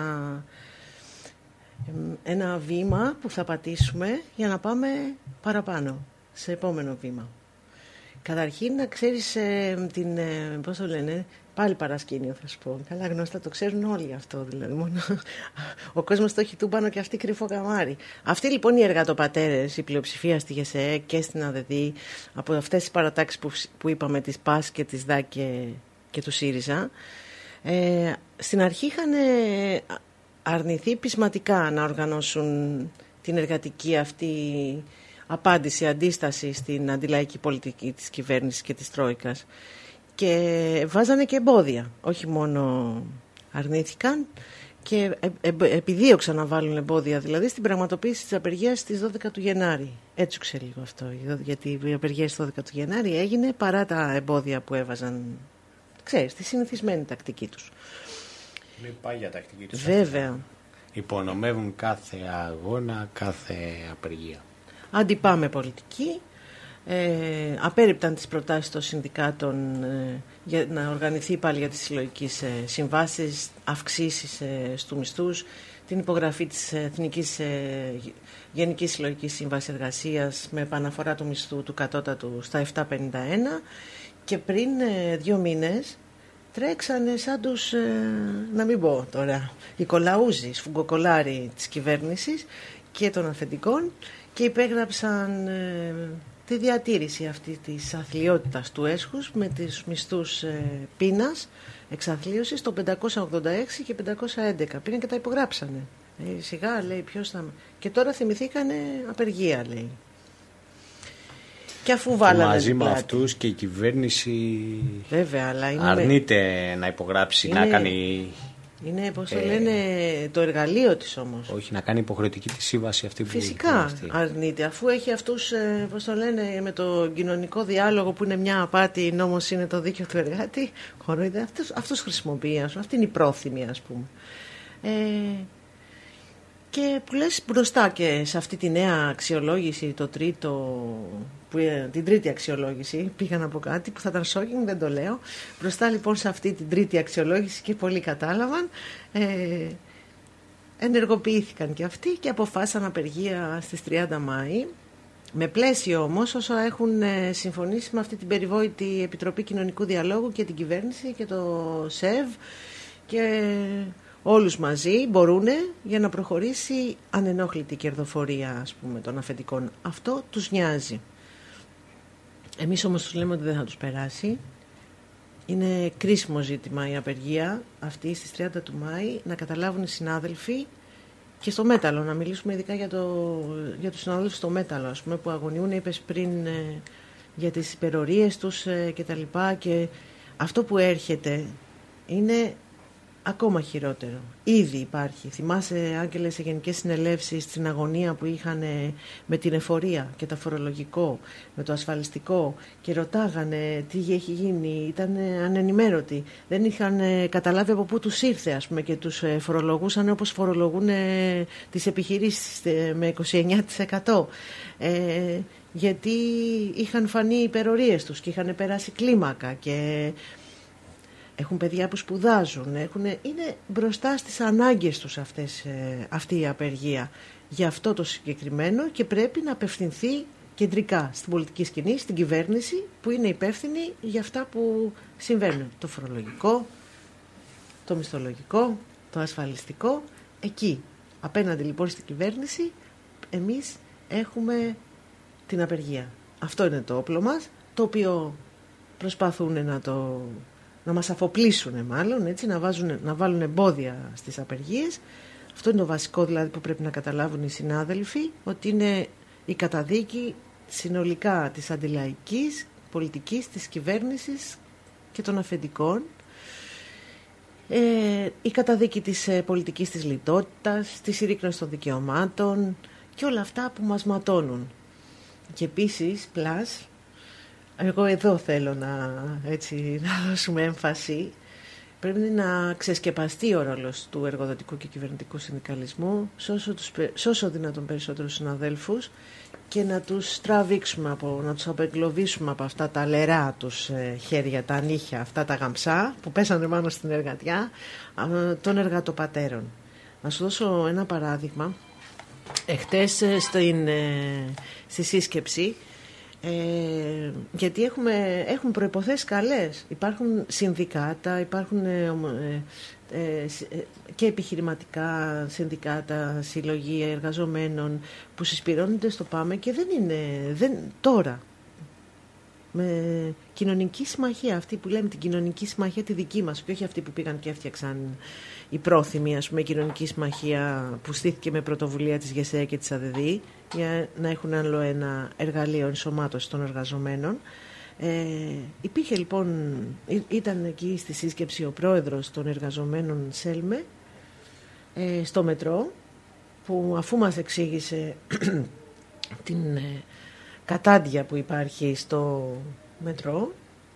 [SPEAKER 2] ένα βήμα που θα πατήσουμε για να πάμε παραπάνω, σε επόμενο βήμα. Καταρχήν να ξέρεις πώς το λένε, πάλι παρασκήνιο θα σου πω. Καλά γνώστα, το ξέρουν όλοι αυτό δηλαδή. Μόνο ο κόσμος το έχει τούμπανο και αυτή κρυφό καμάρι. Αυτοί λοιπόν οι εργατοπατέρες, η πλειοψηφία στη ΓΕΣΕΕ και στην ΑΔΔ, από αυτές τις παρατάξεις που είπαμε, της ΠΑΣ και της ΔΑ και του ΣΥΡΙΖΑ, στην αρχή είχαν αρνηθεί πεισματικά να οργανώσουν την εργατική αυτή απάντηση, αντίσταση στην αντιλαϊκή πολιτική της κυβέρνησης και της Τρόικας, και βάζανε και εμπόδια. Όχι μόνο αρνήθηκαν και επιδίωξαν να βάλουν εμπόδια, δηλαδή στην πραγματοποίηση της απεργίας στις 12 του Γενάρη. Έτσι λίγο αυτό, γιατί η απεργία στις 12 του Γενάρη έγινε παρά τα εμπόδια που έβαζαν, ξέρεις, τη συνηθισμένη τακτική τους.
[SPEAKER 1] Είναι η πάγια τακτική τους.
[SPEAKER 2] Βέβαια.
[SPEAKER 1] Υπονομεύουν κάθε αγώνα, κάθε απεργία.
[SPEAKER 2] Αντιπάμε πολιτική. Απέρριπταν τις προτάσεις των συνδικάτων για να οργανηθεί πάλι για τις συλλογικές συμβάσεις, αυξήσεις στους μισθούς, την υπογραφή της Εθνικής Γενικής Συλλογικής Σύμβασης Εργασίας με επαναφορά του μισθού του κατώτατου στα 7,51, και πριν 2 μήνες τρέξανε σαν τους, να μην πω τώρα, οι κολαούζοι, σφουγγοκολάροι της κυβέρνησης και των αφεντικών, και υπέγραψαν τη διατήρηση αυτή της αθλιότητας του έσχους με τις μισθούς πείνας εξαθλίωσης των 586 και 511. Πήγαν και τα υπογράψανε. Σιγά, λέει, ποιος θα... Και τώρα θυμηθήκανε απεργία, λέει. Και αφού βάλανε
[SPEAKER 1] μαζί με αυτούς και η κυβέρνηση,
[SPEAKER 2] βέβαια, αλλά
[SPEAKER 1] αρνείται να υπογράψει, να κάνει...
[SPEAKER 2] Είναι, πώς το λένε, το εργαλείο της όμως.
[SPEAKER 1] Όχι, να κάνει υποχρεωτική τη σύμβαση αυτή που
[SPEAKER 2] φυσικά αρνείται, αφού έχει αυτούς, πώς το λένε, με το κοινωνικό διάλογο που είναι μια απάτη, νόμος είναι το δίκαιο του εργάτη. Χωρείται, αυτούς χρησιμοποιεί, αυτή είναι η πρόθυμη, ας πούμε. Και που λες, μπροστά και σε αυτή τη νέα αξιολόγηση, την τρίτη αξιολόγηση, πήγα να πω κάτι που θα ήταν shocking, δεν το λέω. Μπροστά λοιπόν σε αυτή την τρίτη αξιολόγηση, και πολλοί κατάλαβαν, ενεργοποιήθηκαν και αυτοί και αποφάσισαν απεργία στις 30 Μάη, με πλαίσιο όμως όσο έχουν συμφωνήσει με αυτή την περιβόητη Επιτροπή Κοινωνικού Διαλόγου και την κυβέρνηση και το ΣΕΒ, και όλους μαζί μπορούν για να προχωρήσει ανενόχλητη κερδοφορία, ας πούμε, των αφεντικών. Αυτό τους νοιάζει. Εμείς όμως τους λέμε ότι δεν θα τους περάσει. Είναι κρίσιμο ζήτημα η απεργία αυτή στις 30 του Μάη, να καταλάβουν οι συνάδελφοι, και στο Μέταλλο, να μιλήσουμε ειδικά για τους συναδέλφους στο Μέταλλο, ας πούμε, που αγωνιούν, είπες πριν, για τις υπερορίες τους και τα λοιπά, και αυτό που έρχεται είναι ακόμα χειρότερο. Ήδη υπάρχει. Θυμάσαι, Άγγελε, σε γενικές συνελεύσεις στην αγωνία που είχαν με την εφορία και το φορολογικό, με το ασφαλιστικό, και ρωτάγανε τι έχει γίνει, ήταν ανενημέρωτοι. Δεν είχαν καταλάβει από πού τους ήρθε, ας πούμε, και τους φορολογούσαν όπως φορολογούν τις επιχειρήσεις με 29%. Γιατί είχαν φανεί οι υπερορίες τους και είχαν περάσει κλίμακα, και έχουν παιδιά που σπουδάζουν, είναι μπροστά στις ανάγκες τους αυτή η απεργία για αυτό το συγκεκριμένο, και πρέπει να απευθυνθεί κεντρικά στην πολιτική σκηνή, στην κυβέρνηση που είναι υπεύθυνη για αυτά που συμβαίνουν. Το φορολογικό, το μισθολογικό, το ασφαλιστικό, εκεί. Απέναντι λοιπόν στην κυβέρνηση εμείς έχουμε την απεργία. Αυτό είναι το όπλο μας, το οποίο προσπαθούν να μας αφοπλίσουν, μάλλον, έτσι, να βάλουν εμπόδια στις απεργίες. Αυτό είναι το βασικό δηλαδή που πρέπει να καταλάβουν οι συνάδελφοι, ότι είναι η καταδίκη συνολικά της αντιλαϊκής πολιτικής, της κυβέρνησης και των αφεντικών. η καταδίκη της πολιτικής της λιτότητας, τη συρρίκνωση των δικαιωμάτων και όλα αυτά που μας ματώνουν. Και επίσης, εγώ εδώ θέλω να δώσουμε έμφαση, πρέπει να ξεσκεπαστεί ο ρόλος του εργοδοτικού και κυβερνητικού συνδικαλισμού σε όσο δυνατόν περισσότερους συναδέλφους και να τους τραβήξουμε, να τους απεγκλωβίσουμε από αυτά τα λερά τους χέρια, τα νύχια, αυτά τα γαμψά που πέσανε πάνω στην εργατιά των εργατοπατέρων. Να σου δώσω ένα παράδειγμα. Εχθές στη σύσκεψη, γιατί έχουν προϋποθέσεις καλές. Υπάρχουν συνδικάτα, υπάρχουν και επιχειρηματικά συνδικάτα, συλλογή εργαζομένων που συσπηρώνονται στο ΠΑΜΕ και τώρα με κοινωνική συμμαχία, αυτή που λέμε την κοινωνική συμμαχία τη δική μας και όχι αυτή που πήγαν και έφτιαξαν οι πρόθυμοι, ας πούμε, κοινωνική συμμαχία που στήθηκε με πρωτοβουλία της ΓΕΣΕ και της ΑΔΔ για να έχουν άλλο ένα εργαλείο ενσωμάτωση των εργαζομένων. Υπήρχε λοιπόν, ήταν εκεί στη σύσκεψη ο πρόεδρος των εργαζομένων ΣΕΛΜΕ στο μετρό, που αφού μας εξήγησε την κατάντια που υπάρχει στο μετρό,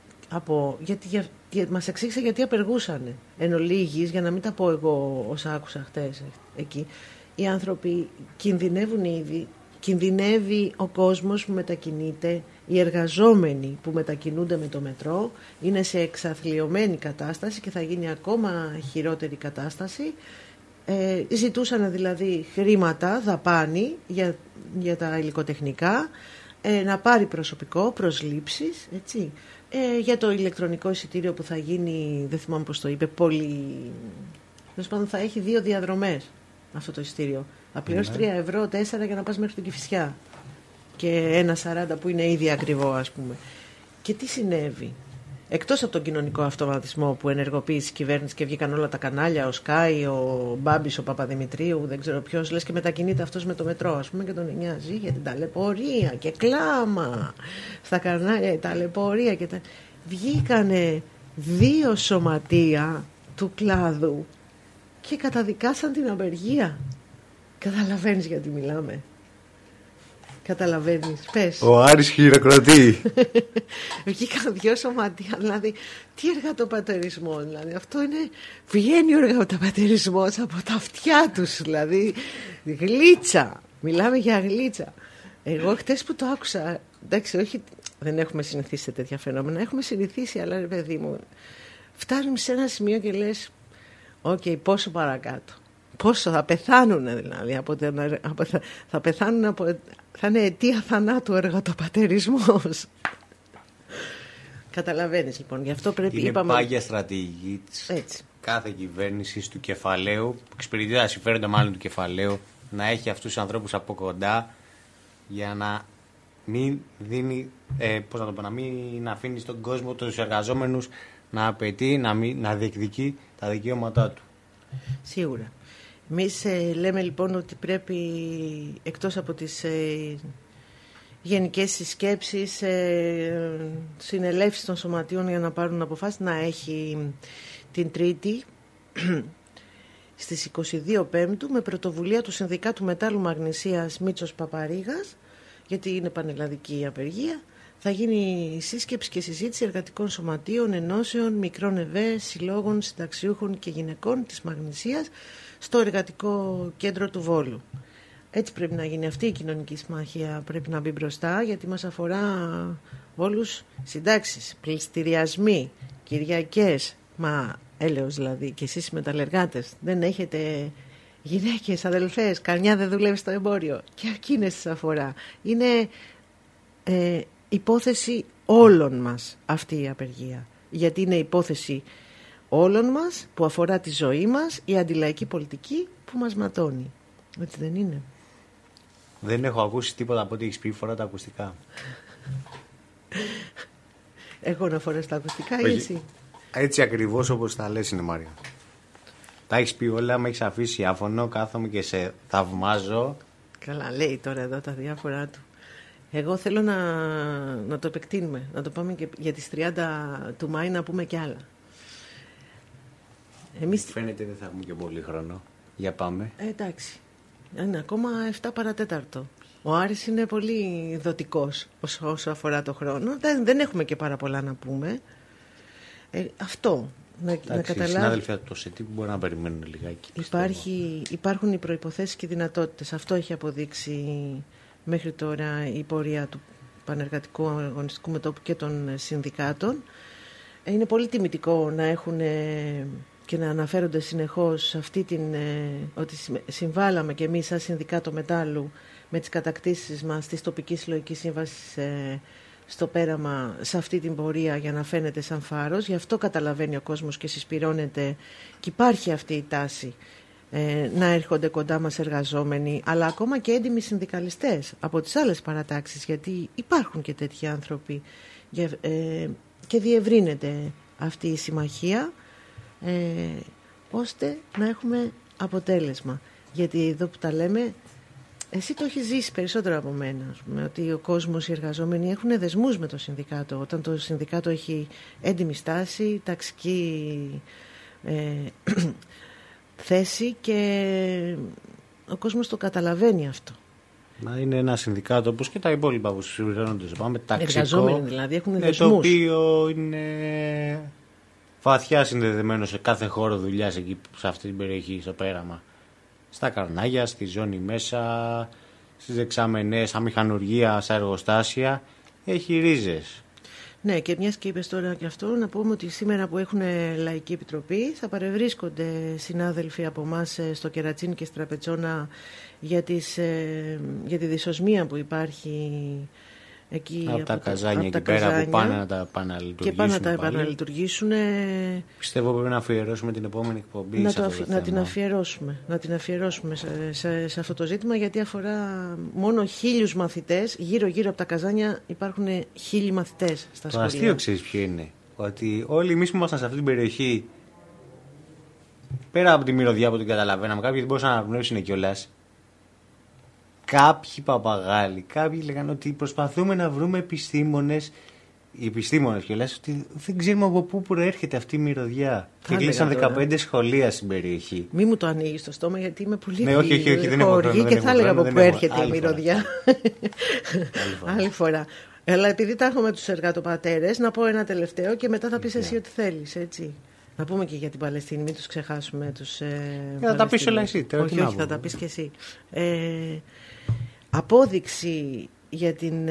[SPEAKER 2] γιατί μας εξήγησε γιατί απεργούσανε εν ολίγης, για να μην τα πω εγώ όσα άκουσα χτες εκεί. Οι άνθρωποι κινδυνεύουν ήδη, κινδυνεύει ο κόσμος που μετακινείται, οι εργαζόμενοι που μετακινούνται με το μετρό είναι σε εξαθλιωμένη κατάσταση και θα γίνει ακόμα χειρότερη κατάσταση. Ζητούσαν δηλαδή χρήματα, δαπάνη για τα υλικοτεχνικά, να πάρει προσωπικό, προσλήψεις, έτσι. Για το ηλεκτρονικό εισιτήριο που θα γίνει, δεν θυμάμαι πώς το είπε, θα έχει 2 διαδρομές αυτό το εισιτήριο. Θα πληρώσει 3 ευρώ, 4 για να πας μέχρι την Κηφισιά και 1,40 που είναι ήδη ακριβό, ας πούμε. Και τι συνέβη? Εκτός από τον κοινωνικό αυτοματισμό που ενεργοποίησε η κυβέρνηση και βγήκαν όλα τα κανάλια, ο Σκάι, ο Μπάμπης, ο Παπαδημητρίου, δεν ξέρω ποιος, λες και μετακινείται αυτός με το μετρό, ας πούμε, και τον νοιάζει για την ταλαιπωρία και κλάμα στα κανάλια, η ταλαιπωρία και Βγήκανε 2 σωματεία του κλάδου και καταδικάσαν την απεργία. Καταλαβαίνεις γιατί μιλάμε? Καταλαβαίνεις, πες.
[SPEAKER 1] Ο Άρης χειροκροτεί.
[SPEAKER 2] Βγήκαν 2 σωματεία, δηλαδή τι εργατοπατερισμό, δηλαδή αυτό είναι, βγαίνει ο εργατοπατερισμός από τα αυτιά τους, δηλαδή γλίτσα, μιλάμε για γλίτσα. Εγώ χτες που το άκουσα, εντάξει, όχι, δεν έχουμε συνηθίσει σε τέτοια φαινόμενα, έχουμε συνηθίσει, αλλά ρε παιδί μου, φτάνουμε σε ένα σημείο και λες, πόσο παρακάτω. Πόσο θα πεθάνουν δηλαδή, θα πεθάνουν θα είναι αιτία θανάτου εργατοπατερισμός. Καταλαβαίνεις λοιπόν, γι' αυτό πρέπει,
[SPEAKER 1] είναι πάγια στρατηγική της κάθε κυβέρνησης του κεφαλαίου, που εξυπηρετεί τα συμφέροντα μάλλον του κεφαλαίου, να έχει αυτούς τους ανθρώπους από κοντά για να μην δίνει, να μην αφήνει στον κόσμο, τους εργαζόμενους, να απαιτεί, να διεκδικεί τα δικαιώματά του.
[SPEAKER 2] Σίγουρα. Εμείς λέμε λοιπόν ότι πρέπει, εκτός από τις γενικές συσκέψεις, συνελεύσεις των σωματείων για να πάρουν αποφάσεις, να έχει την Τρίτη στις 22 Πέμπτου με πρωτοβουλία του Συνδικάτου Μετάλλου Μαγνησίας Μίτσος Παπαρίγας, γιατί είναι πανελλαδική η απεργία. Θα γίνει σύσκεψη και συζήτηση εργατικών σωματείων, ενώσεων, μικρών ΕΒΕ, συλλόγων, συνταξιούχων και γυναικών της Μαγνησίας στο εργατικό κέντρο του Βόλου. Έτσι πρέπει να γίνει αυτή η κοινωνική συμμαχία, πρέπει να μπει μπροστά, γιατί μας αφορά όλους. Συντάξεις, πληστηριασμοί, Κυριακές, έλεος δηλαδή, και εσείς οι μεταλλεργάτες δεν έχετε γυναίκες, αδελφές, καμιά δεν δουλεύει στο εμπόριο, και εκείνες τις αφορά. Είναι υπόθεση όλων μας αυτή η απεργία, γιατί είναι υπόθεση όλων μας που αφορά τη ζωή μας, η αντιλαϊκή πολιτική που μας ματώνει. Έτσι δεν είναι?
[SPEAKER 1] Δεν έχω ακούσει τίποτα από ό,τι έχεις πει, φορά τα ακουστικά.
[SPEAKER 2] Εγώ να φοράς τα ακουστικά ή εσύ?
[SPEAKER 1] Έτσι ακριβώς όπως τα λες είναι, Μάρια. Τα έχεις πει όλα, με έχεις αφήσει άφωνο, κάθομαι και σε θαυμάζω.
[SPEAKER 2] Καλά λέει τώρα εδώ τα διάφορά του. Εγώ θέλω να το επεκτείνουμε, να το πάμε και για τις 30 του Μάη, να πούμε κι άλλα.
[SPEAKER 1] Φαίνεται δεν θα έχουμε και πολύ χρόνο. Για πάμε.
[SPEAKER 2] Εντάξει. Είναι ακόμα 7 παρατέταρτο. Ο Άρης είναι πολύ δοτικός όσο αφορά το χρόνο. Δεν έχουμε και πάρα πολλά να πούμε. Αυτό. Να καταλάβει.
[SPEAKER 1] Συνάδελφοι από το ΣΕΤΙ που μπορεί να περιμένουν λιγάκι.
[SPEAKER 2] Υπάρχουν οι προϋποθέσεις και οι δυνατότητες. Αυτό έχει αποδείξει μέχρι τώρα η πορεία του Πανεργατικού Αγωνιστικού Μετώπου και των συνδικάτων. Είναι πολύ τιμητικό να έχουν και να αναφέρονται συνεχώς ότι συμβάλαμε και εμείς σαν Συνδικάτο Μετάλλου με τις κατακτήσεις μας της τοπικής συλλογικής σύμβασης στο πέραμα σε αυτή την πορεία για να φαίνεται σαν φάρος. Γι' αυτό καταλαβαίνει ο κόσμος και συσπυρώνεται και υπάρχει αυτή η τάση να έρχονται κοντά μας εργαζόμενοι, αλλά ακόμα και έντιμοι συνδικαλιστές από τις άλλες παρατάξεις, γιατί υπάρχουν και τέτοιοι άνθρωποι και διευρύνεται αυτή η συμμαχία ώστε να έχουμε αποτέλεσμα. Γιατί εδώ που τα λέμε, εσύ το έχεις ζήσει περισσότερο από μένα, ότι ο κόσμος, οι εργαζόμενοι έχουν δεσμούς με το συνδικάτο. Όταν το συνδικάτο έχει έντιμη στάση, ταξική θέση, και ο κόσμος το καταλαβαίνει αυτό.
[SPEAKER 1] Να είναι ένα συνδικάτο όπως και τα υπόλοιπα που συμπληρώνονται. Πάμε ταξικό.
[SPEAKER 2] Εργαζόμενοι δηλαδή έχουν δεσμούς.
[SPEAKER 1] Το οποίο είναι βαθιά συνδεδεμένο σε κάθε χώρο δουλειάς εκεί, σε αυτή την περιοχή, στο πέραμα. Στα καρνάγια, στη ζώνη μέσα, στις δεξαμενές, στα μηχανουργία, στα εργοστάσια. Έχει ρίζες. Ναι,
[SPEAKER 2] και μιας και είπες τώρα και αυτό, να πούμε ότι σήμερα που έχουν Λαϊκή Επιτροπή θα παρευρίσκονται συνάδελφοι από εμάς στο Κερατσίνι και στη Τραπετσόνα για τη δυσοσμία που υπάρχει εκεί
[SPEAKER 1] από τα καζάνια εκεί πέρα που πάνε να τα επαναλειτουργήσουν.
[SPEAKER 2] Και πάνε να τα επαναλειτουργήσουν.
[SPEAKER 1] Πιστεύω πρέπει να αφιερώσουμε την επόμενη εκπομπή
[SPEAKER 2] να την αφιερώσουμε σε αυτό το ζήτημα, γιατί αφορά μόνο 1.000 μαθητές. Γύρω-γύρω από τα καζάνια υπάρχουν 1.000 μαθητές στα σχολεία.
[SPEAKER 1] Το αστείο ξέρεις ποιο είναι? Ότι όλοι εμείς που ήμασταν σε αυτή την περιοχή, πέρα από τη μυρωδιά που την καταλαβαίναμε, κάποιοι δεν μπορούσαν να αναγνωρίσουν κιόλας. Κάποιοι παπαγάλοι, κάποιοι λέγανε ότι προσπαθούμε να βρούμε επιστήμονες, οι επιστήμονες κιόλας, ότι δεν ξέρουμε από πού προέρχεται αυτή η μυρωδιά. Και κλείσαν 15 σχολεία στην περιοχή.
[SPEAKER 2] Μη μου το ανοίγεις στο στόμα, γιατί είμαι πολύ
[SPEAKER 1] όχι, δεν έχω χρόνο,
[SPEAKER 2] και θα έλεγα από πού έρχεται η μυρωδιά. Άλλη φορά. Αλλά επειδή τα έχουμε με τους εργατοπατέρες, να πω ένα τελευταίο και μετά θα πεις εσύ ό,τι θέλεις, έτσι. Να πούμε και για την Παλαιστίνη, μην τους ξεχάσουμε τους
[SPEAKER 1] θα τα πεις όλα εσύ.
[SPEAKER 2] Όχι, θα τα πεις και εσύ. Απόδειξη για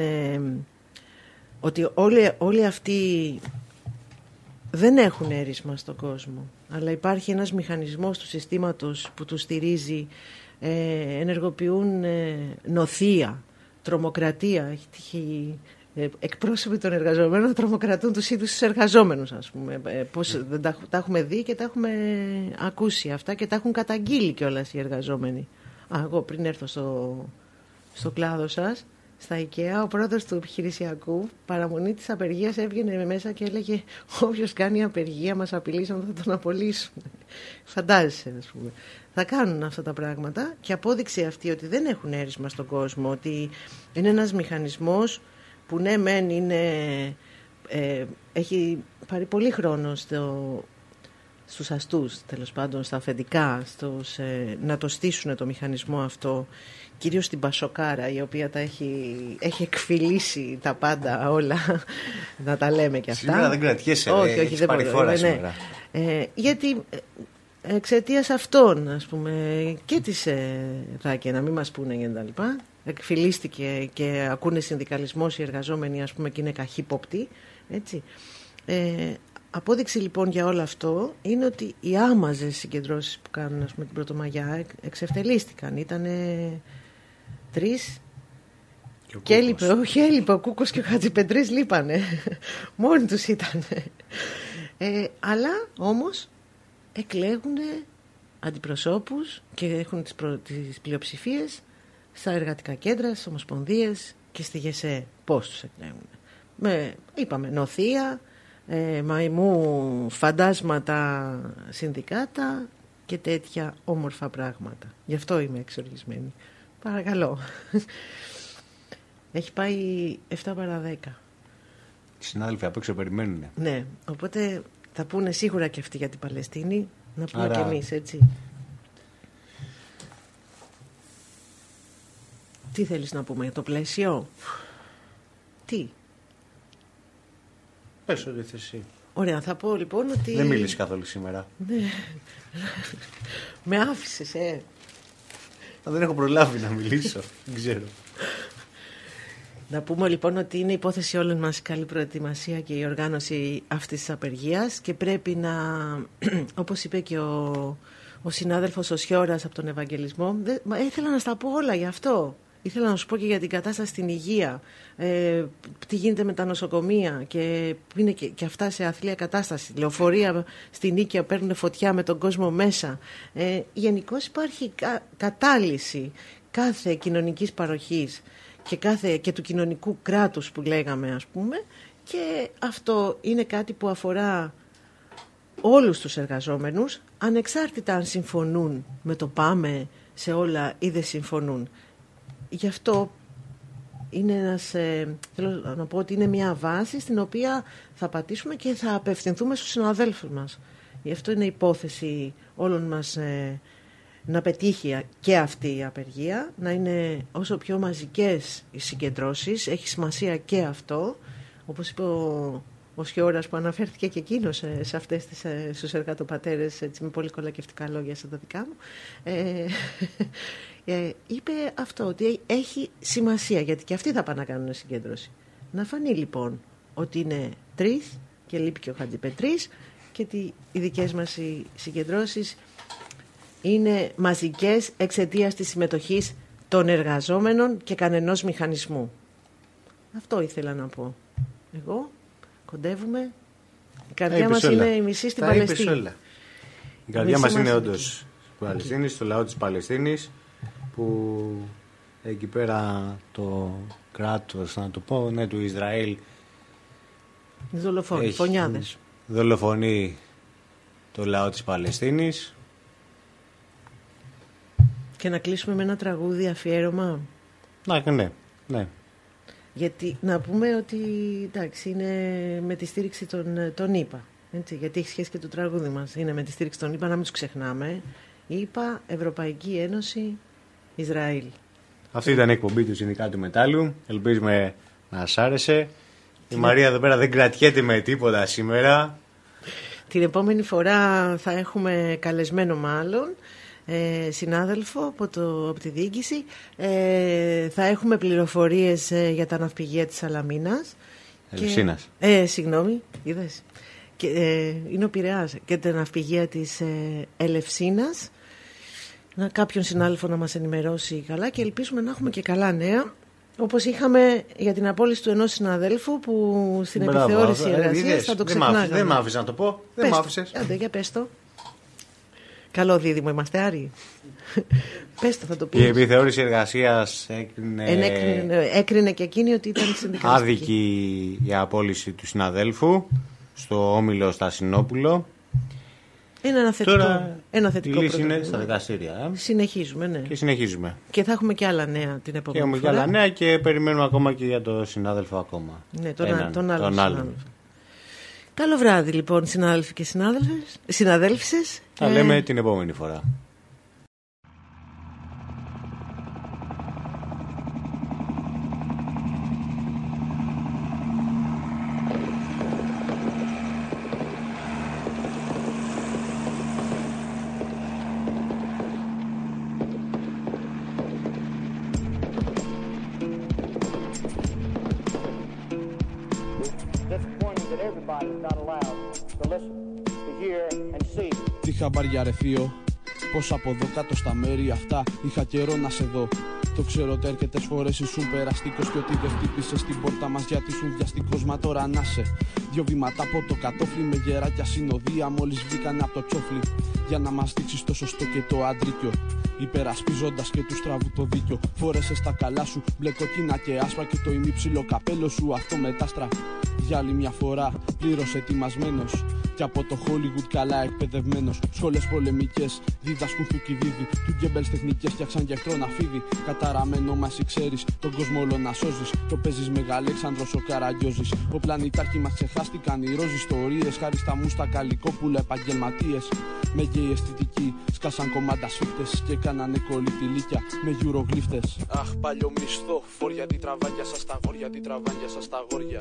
[SPEAKER 2] ότι όλοι αυτοί δεν έχουν έρισμα στον κόσμο, αλλά υπάρχει ένας μηχανισμός του συστήματος που τους στηρίζει, ενεργοποιούν νοθεία, τρομοκρατία. Έχει τύχει εκπρόσωποι των εργαζομένων να τρομοκρατούν τους ίδιους τους εργαζόμενους, ας πούμε. Πώς δεν τα έχουμε δει και τα έχουμε ακούσει αυτά και τα έχουν καταγγείλει κιόλας οι εργαζόμενοι. Εγώ πριν έρθω στο κλάδο σας, στα IKEA, ο πρόεδρος του επιχειρησιακού, παραμονή της απεργίας, έβγαινε μέσα και έλεγε: όποιος κάνει απεργία μας απειλήσαν, θα τον απολύσουν. Φαντάζεσαι, ας πούμε. Θα κάνουν αυτά τα πράγματα, και απόδειξε αυτή ότι δεν έχουν έρισμα στον κόσμο, ότι είναι ένας μηχανισμός που ναι μεν έχει πάρει πολύ χρόνο στους αστούς, τέλος πάντων στα αφεντικά, να το στήσουν το μηχανισμό αυτό, κυρίως στην Πασοκάρα, η οποία τα έχει εκφυλίσει τα πάντα όλα, να τα λέμε και αυτά.
[SPEAKER 1] Σήμερα δεν κρατιέσαι,
[SPEAKER 2] όχι, δεν
[SPEAKER 1] πάρει φορά σήμερα.
[SPEAKER 2] Γιατί εξαιτίας αυτών, ας πούμε, και της Δάκη, να μην μας πούνε και τα λοιπά, εκφυλίστηκε και ακούνε συνδικαλισμός οι εργαζόμενοι, ας πούμε, και είναι καχύποπτοι, έτσι. Απόδειξη λοιπόν για όλο αυτό είναι ότι οι άμαζες συγκεντρώσεις που κάνουν, ας πούμε, την Πρωτομαγιά εξευτελίστηκαν. Ήτανε 3 και έλειπε ο Κούκος και ο Χατζηπετρής, λείπανε. Μόνοι τους ήτανε. Αλλά όμως εκλέγουν αντιπροσώπους και έχουν τις πλειοψηφίες στα εργατικά κέντρα, στις ομοσπονδίες και στη ΓΕΣΕ. Πώς τους εκλέγουν? Είπαμε νοθεία, μαϊμού, φαντάσματα, συνδικάτα και τέτοια όμορφα πράγματα. Γι' αυτό είμαι εξοργισμένη. Παρακαλώ. Έχει πάει 7 παρά 10.
[SPEAKER 1] Οι συνάδελφοι απ' έξω περιμένουν.
[SPEAKER 2] Ναι, οπότε θα πούνε σίγουρα και αυτοί για την Παλαιστίνη. Να πούμε κι εμείς, έτσι. Τι θέλεις να πούμε για το πλαίσιο? Τι?
[SPEAKER 1] Πες ό,τι θες εσύ.
[SPEAKER 2] Ωραία, θα πω λοιπόν ότι...
[SPEAKER 1] Δεν μίλησες καθόλου σήμερα.
[SPEAKER 2] Με άφησες,
[SPEAKER 1] Δεν έχω προλάβει να μιλήσω. Δεν ξέρω.
[SPEAKER 2] Να πούμε λοιπόν ότι είναι υπόθεση όλων μας η καλή προετοιμασία και η οργάνωση αυτής της απεργίας και πρέπει να, όπως είπε και ο συνάδελφος ο Σιώρας από τον Ευαγγελισμό, ήθελα να στα πω όλα γι' αυτό. Ήθελα να σου πω και για την κατάσταση στην υγεία, τι γίνεται με τα νοσοκομεία και είναι και αυτά σε αθλία κατάσταση. Λεωφορεία στην Νίκαια παίρνουν φωτιά με τον κόσμο μέσα. Γενικώς υπάρχει κατάλυση κάθε κοινωνικής παροχής και του κοινωνικού κράτους που λέγαμε, ας πούμε, και αυτό είναι κάτι που αφορά όλους τους εργαζόμενους, ανεξάρτητα αν συμφωνούν με το πάμε σε όλα ή δεν συμφωνούν. Γι' αυτό είναι θέλω να πω ότι είναι μια βάση στην οποία θα πατήσουμε και θα απευθυνθούμε στους συναδέλφους μας. Γι' αυτό είναι υπόθεση όλων μας να πετύχει και αυτή η απεργία, να είναι όσο πιο μαζικές οι συγκεντρώσεις. Έχει σημασία και αυτό, όπως είπε ο Σιώρας που αναφέρθηκε και εκείνος σε αυτές στους εργατοπατέρες, έτσι, με πολύ κολακευτικά λόγια σαν τα δικά μου, είπε αυτό, ότι έχει σημασία, γιατί και αυτοί θα πάνε να κάνουν συγκέντρωση. Να φανεί λοιπόν ότι είναι 3 και λείπει και ο Χατζηπετρής και ότι οι δικές μας οι συγκεντρώσεις είναι μαζικές εξαιτίας της συμμετοχής των εργαζόμενων και κανενός μηχανισμού. Αυτό ήθελα να πω. Εγώ κοντεύουμε. Η καρδιά μας είναι η μισή στην Παλαιστίνη.
[SPEAKER 1] Η καρδιά μας είναι όντως στην Παλαιστίνη, στο λαό της Παλαιστίνης, που εκεί πέρα το κράτος, να το πω, του Ισραήλ
[SPEAKER 2] φωνιάδες.
[SPEAKER 1] Δολοφονεί το λαό της Παλαιστίνης.
[SPEAKER 2] Και να κλείσουμε με ένα τραγούδι αφιέρωμα.
[SPEAKER 1] Ναι.
[SPEAKER 2] Γιατί να πούμε ότι εντάξει, είναι με τη στήριξη των ΗΠΑ. Έτσι, γιατί έχει σχέση και το τραγούδι μας. Είναι με τη στήριξη των ΗΠΑ, να μην τους ξεχνάμε. ΗΠΑ, Ευρωπαϊκή Ένωση, Ισραήλ.
[SPEAKER 1] Αυτή ήταν η εκπομπή του Συνδικάτου Μετάλλου. Ελπίζουμε να σας άρεσε. Η Μαρία εδώ πέρα δεν κρατιέται με τίποτα σήμερα.
[SPEAKER 2] Την επόμενη φορά θα έχουμε καλεσμένο μάλλον συνάδελφο από τη διοίκηση. Θα έχουμε πληροφορίες για τα ναυπηγεία της Σαλαμίνας.
[SPEAKER 1] Ελευσίνας.
[SPEAKER 2] Συγγνώμη, είδες. Είναι ο Πειραιάς και τα ναυπηγεία της Ελευσίνας. Κάποιον συνάδελφο να μας ενημερώσει καλά και ελπίζουμε να έχουμε και καλά νέα. Όπως είχαμε για την απόλυση του ενός συναδέλφου που στην επιθεώρηση εργασίας θα το ξεχνάγαμε.
[SPEAKER 1] Δεν μ' άφησες να το πω. Δεν μ' άφησες.
[SPEAKER 2] Άντε, για πες το. Καλό δίδυμο, είμαστε Άρη. Πες το, θα το πεις.
[SPEAKER 1] Η επιθεώρηση εργασίας
[SPEAKER 2] έκρινε και εκείνη ότι ήταν συνδικαλιστική.
[SPEAKER 1] Άδικη η απόλυση του συναδέλφου στο Όμιλο Στασινόπουλο.
[SPEAKER 2] Είναι ένα θετικό
[SPEAKER 1] η λύση είναι στα δικαστήρια.
[SPEAKER 2] Συνεχίζουμε, ναι.
[SPEAKER 1] Και συνεχίζουμε.
[SPEAKER 2] Και θα έχουμε και άλλα νέα την επόμενη φορά.
[SPEAKER 1] Και έχουμε και άλλα νέα και περιμένουμε ακόμα και για τον συνάδελφο ακόμα.
[SPEAKER 2] Ναι, τον άλλο. Καλό βράδυ λοιπόν, συνάδελφοι και συναδέλφισες.
[SPEAKER 1] Θα λέμε την επόμενη φορά.
[SPEAKER 3] Τι χαμπάρια ρε θείο, πως από εδώ κάτω στα μέρη αυτά είχα καιρό να σε δω. Το ξέρω ότι αρκετές φορές ήσουν περαστικός και ότι δεν χτύπησες στην πόρτα μας γιατί ήσουν βιαστικός, μα τώρα να σε. 2 βήματα από το κατόφλι με γεράκια συνοδεία μόλις βγήκανε από το τσόφλι. Για να μας δείξεις το σωστό και το αντρίκιο, υπερασπίζοντας και του στραβού το δίκιο. Φόρεσε στα καλά σου μπλε κοκκίνα και άσπρα και το ημίψιλο καπέλο σου αυτό μετάστρα. Για άλλη μια φορά πλήρωσε ετοιμασμένος. Κι από το Hollywood καλά εκπαιδευμένος. Σχολές πολεμικές δίδασκουν Θουκυδίδη. Του Γκέμπελς τεχνικές φτιάξαν και εχθρόνα φίδι. Καταραμένο μας ξέρεις, τον κόσμο όλο να σώζεις. Το παίζεις Μεγαλέξανδρος ο Καραγκιόζης. Ο πλανητάρχη μας ξεχάστηκαν οι ροζ ιστορίες. Χάρη στα μου στα Καλικόπουλα επαγγελματίες. Με γκέι αισθητική σκάσαν κομμάτα σφίχτες. Και κάνανε κολλητηλίκια με γιουρογλύφτες. Αχ, παλιό μισθό, φόρια τι τραβάγια σας τα γόρια, τι τραβάγια σας τα γόρια.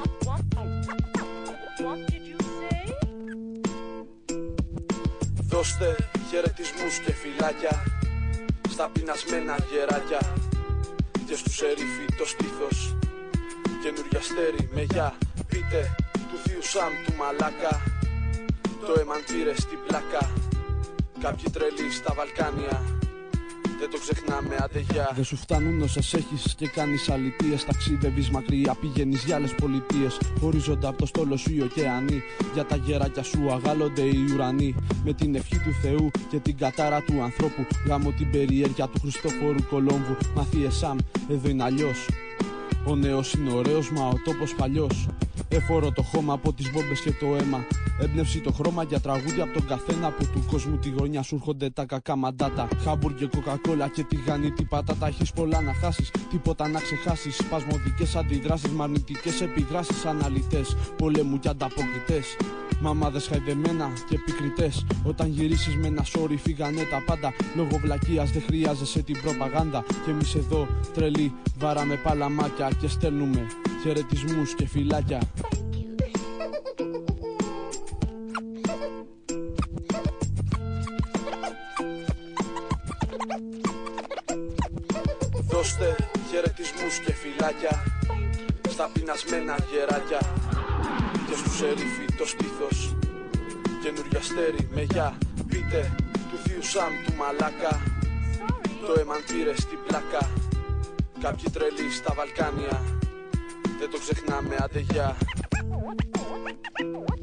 [SPEAKER 3] Δώστε χαιρετισμούς και φυλάκια στα πεινασμένα γεράκια και στους ερήφι το στήθος. Καινούρια αστέρι με γεια, πείτε του θείου Σαμ του μαλάκα. Το έμαν πήρε στην πλάκα, κάποιοι τρελοί στα Βαλκάνια. Δεν το ξεχνάμε, άντε γεια. Δεν σου φτάνουν όσες έχεις και κάνεις αλητίες. Ταξίδευεις μακριά, πηγαίνεις για άλλες πολιτείες. Ορίζοντα από το στόλο σου οι ωκεανοί. Για τα γεράκια σου αγάλλονται οι ουρανοί. Με την ευχή του Θεού και την κατάρα του ανθρώπου. Γάμω την περιέργεια του Χριστόφορου Κολόμβου. Μαθίε Σαμ, εδώ είναι αλλιώς. Ο νέος είναι ωραίος, μα ο τόπος παλιός. Εφορώ το χώμα από τις βόμπες και το αίμα. Έμπνευση το χρώμα για τραγούδια από τον καθένα. Από του κόσμου τη γωνιά σου έρχονται τα κακά μαντάτα. Χάμπουργκερ, κοκακόλα και τηγάνι, τι πατάτα. Έχεις πολλά να χάσεις, τίποτα να ξεχάσεις. Σπασμωδικές αντιδράσεις, με αρνητικές επιδράσεις. Αναλυτές, πολέμου και ανταποκριτές. Μαμάδες χαϊδεμένα και επικριτές. Όταν γυρίσεις με ένα σόρι φύγανε τα πάντα. Λόγω βλακείας δεν χρειάζεσαι την προπαγάνδα. Και εμείς εδώ τρελοί βάραμε παλαμάκια και στέλνουμε χαιρετισμούς και φυλάκια. Δώστε χαιρετισμούς και φυλάκια στα πεινασμένα γεράκια και στους ερήφι το στήθος. Καινούρια αστέρι με γεια, πείτε του θείου Σαμ του μαλάκα. Το έμαν πήρε στην πλάκα, κάποιοι τρελοί στα Βαλκάνια. Δεν το ξεχνάμε, άντε γεια.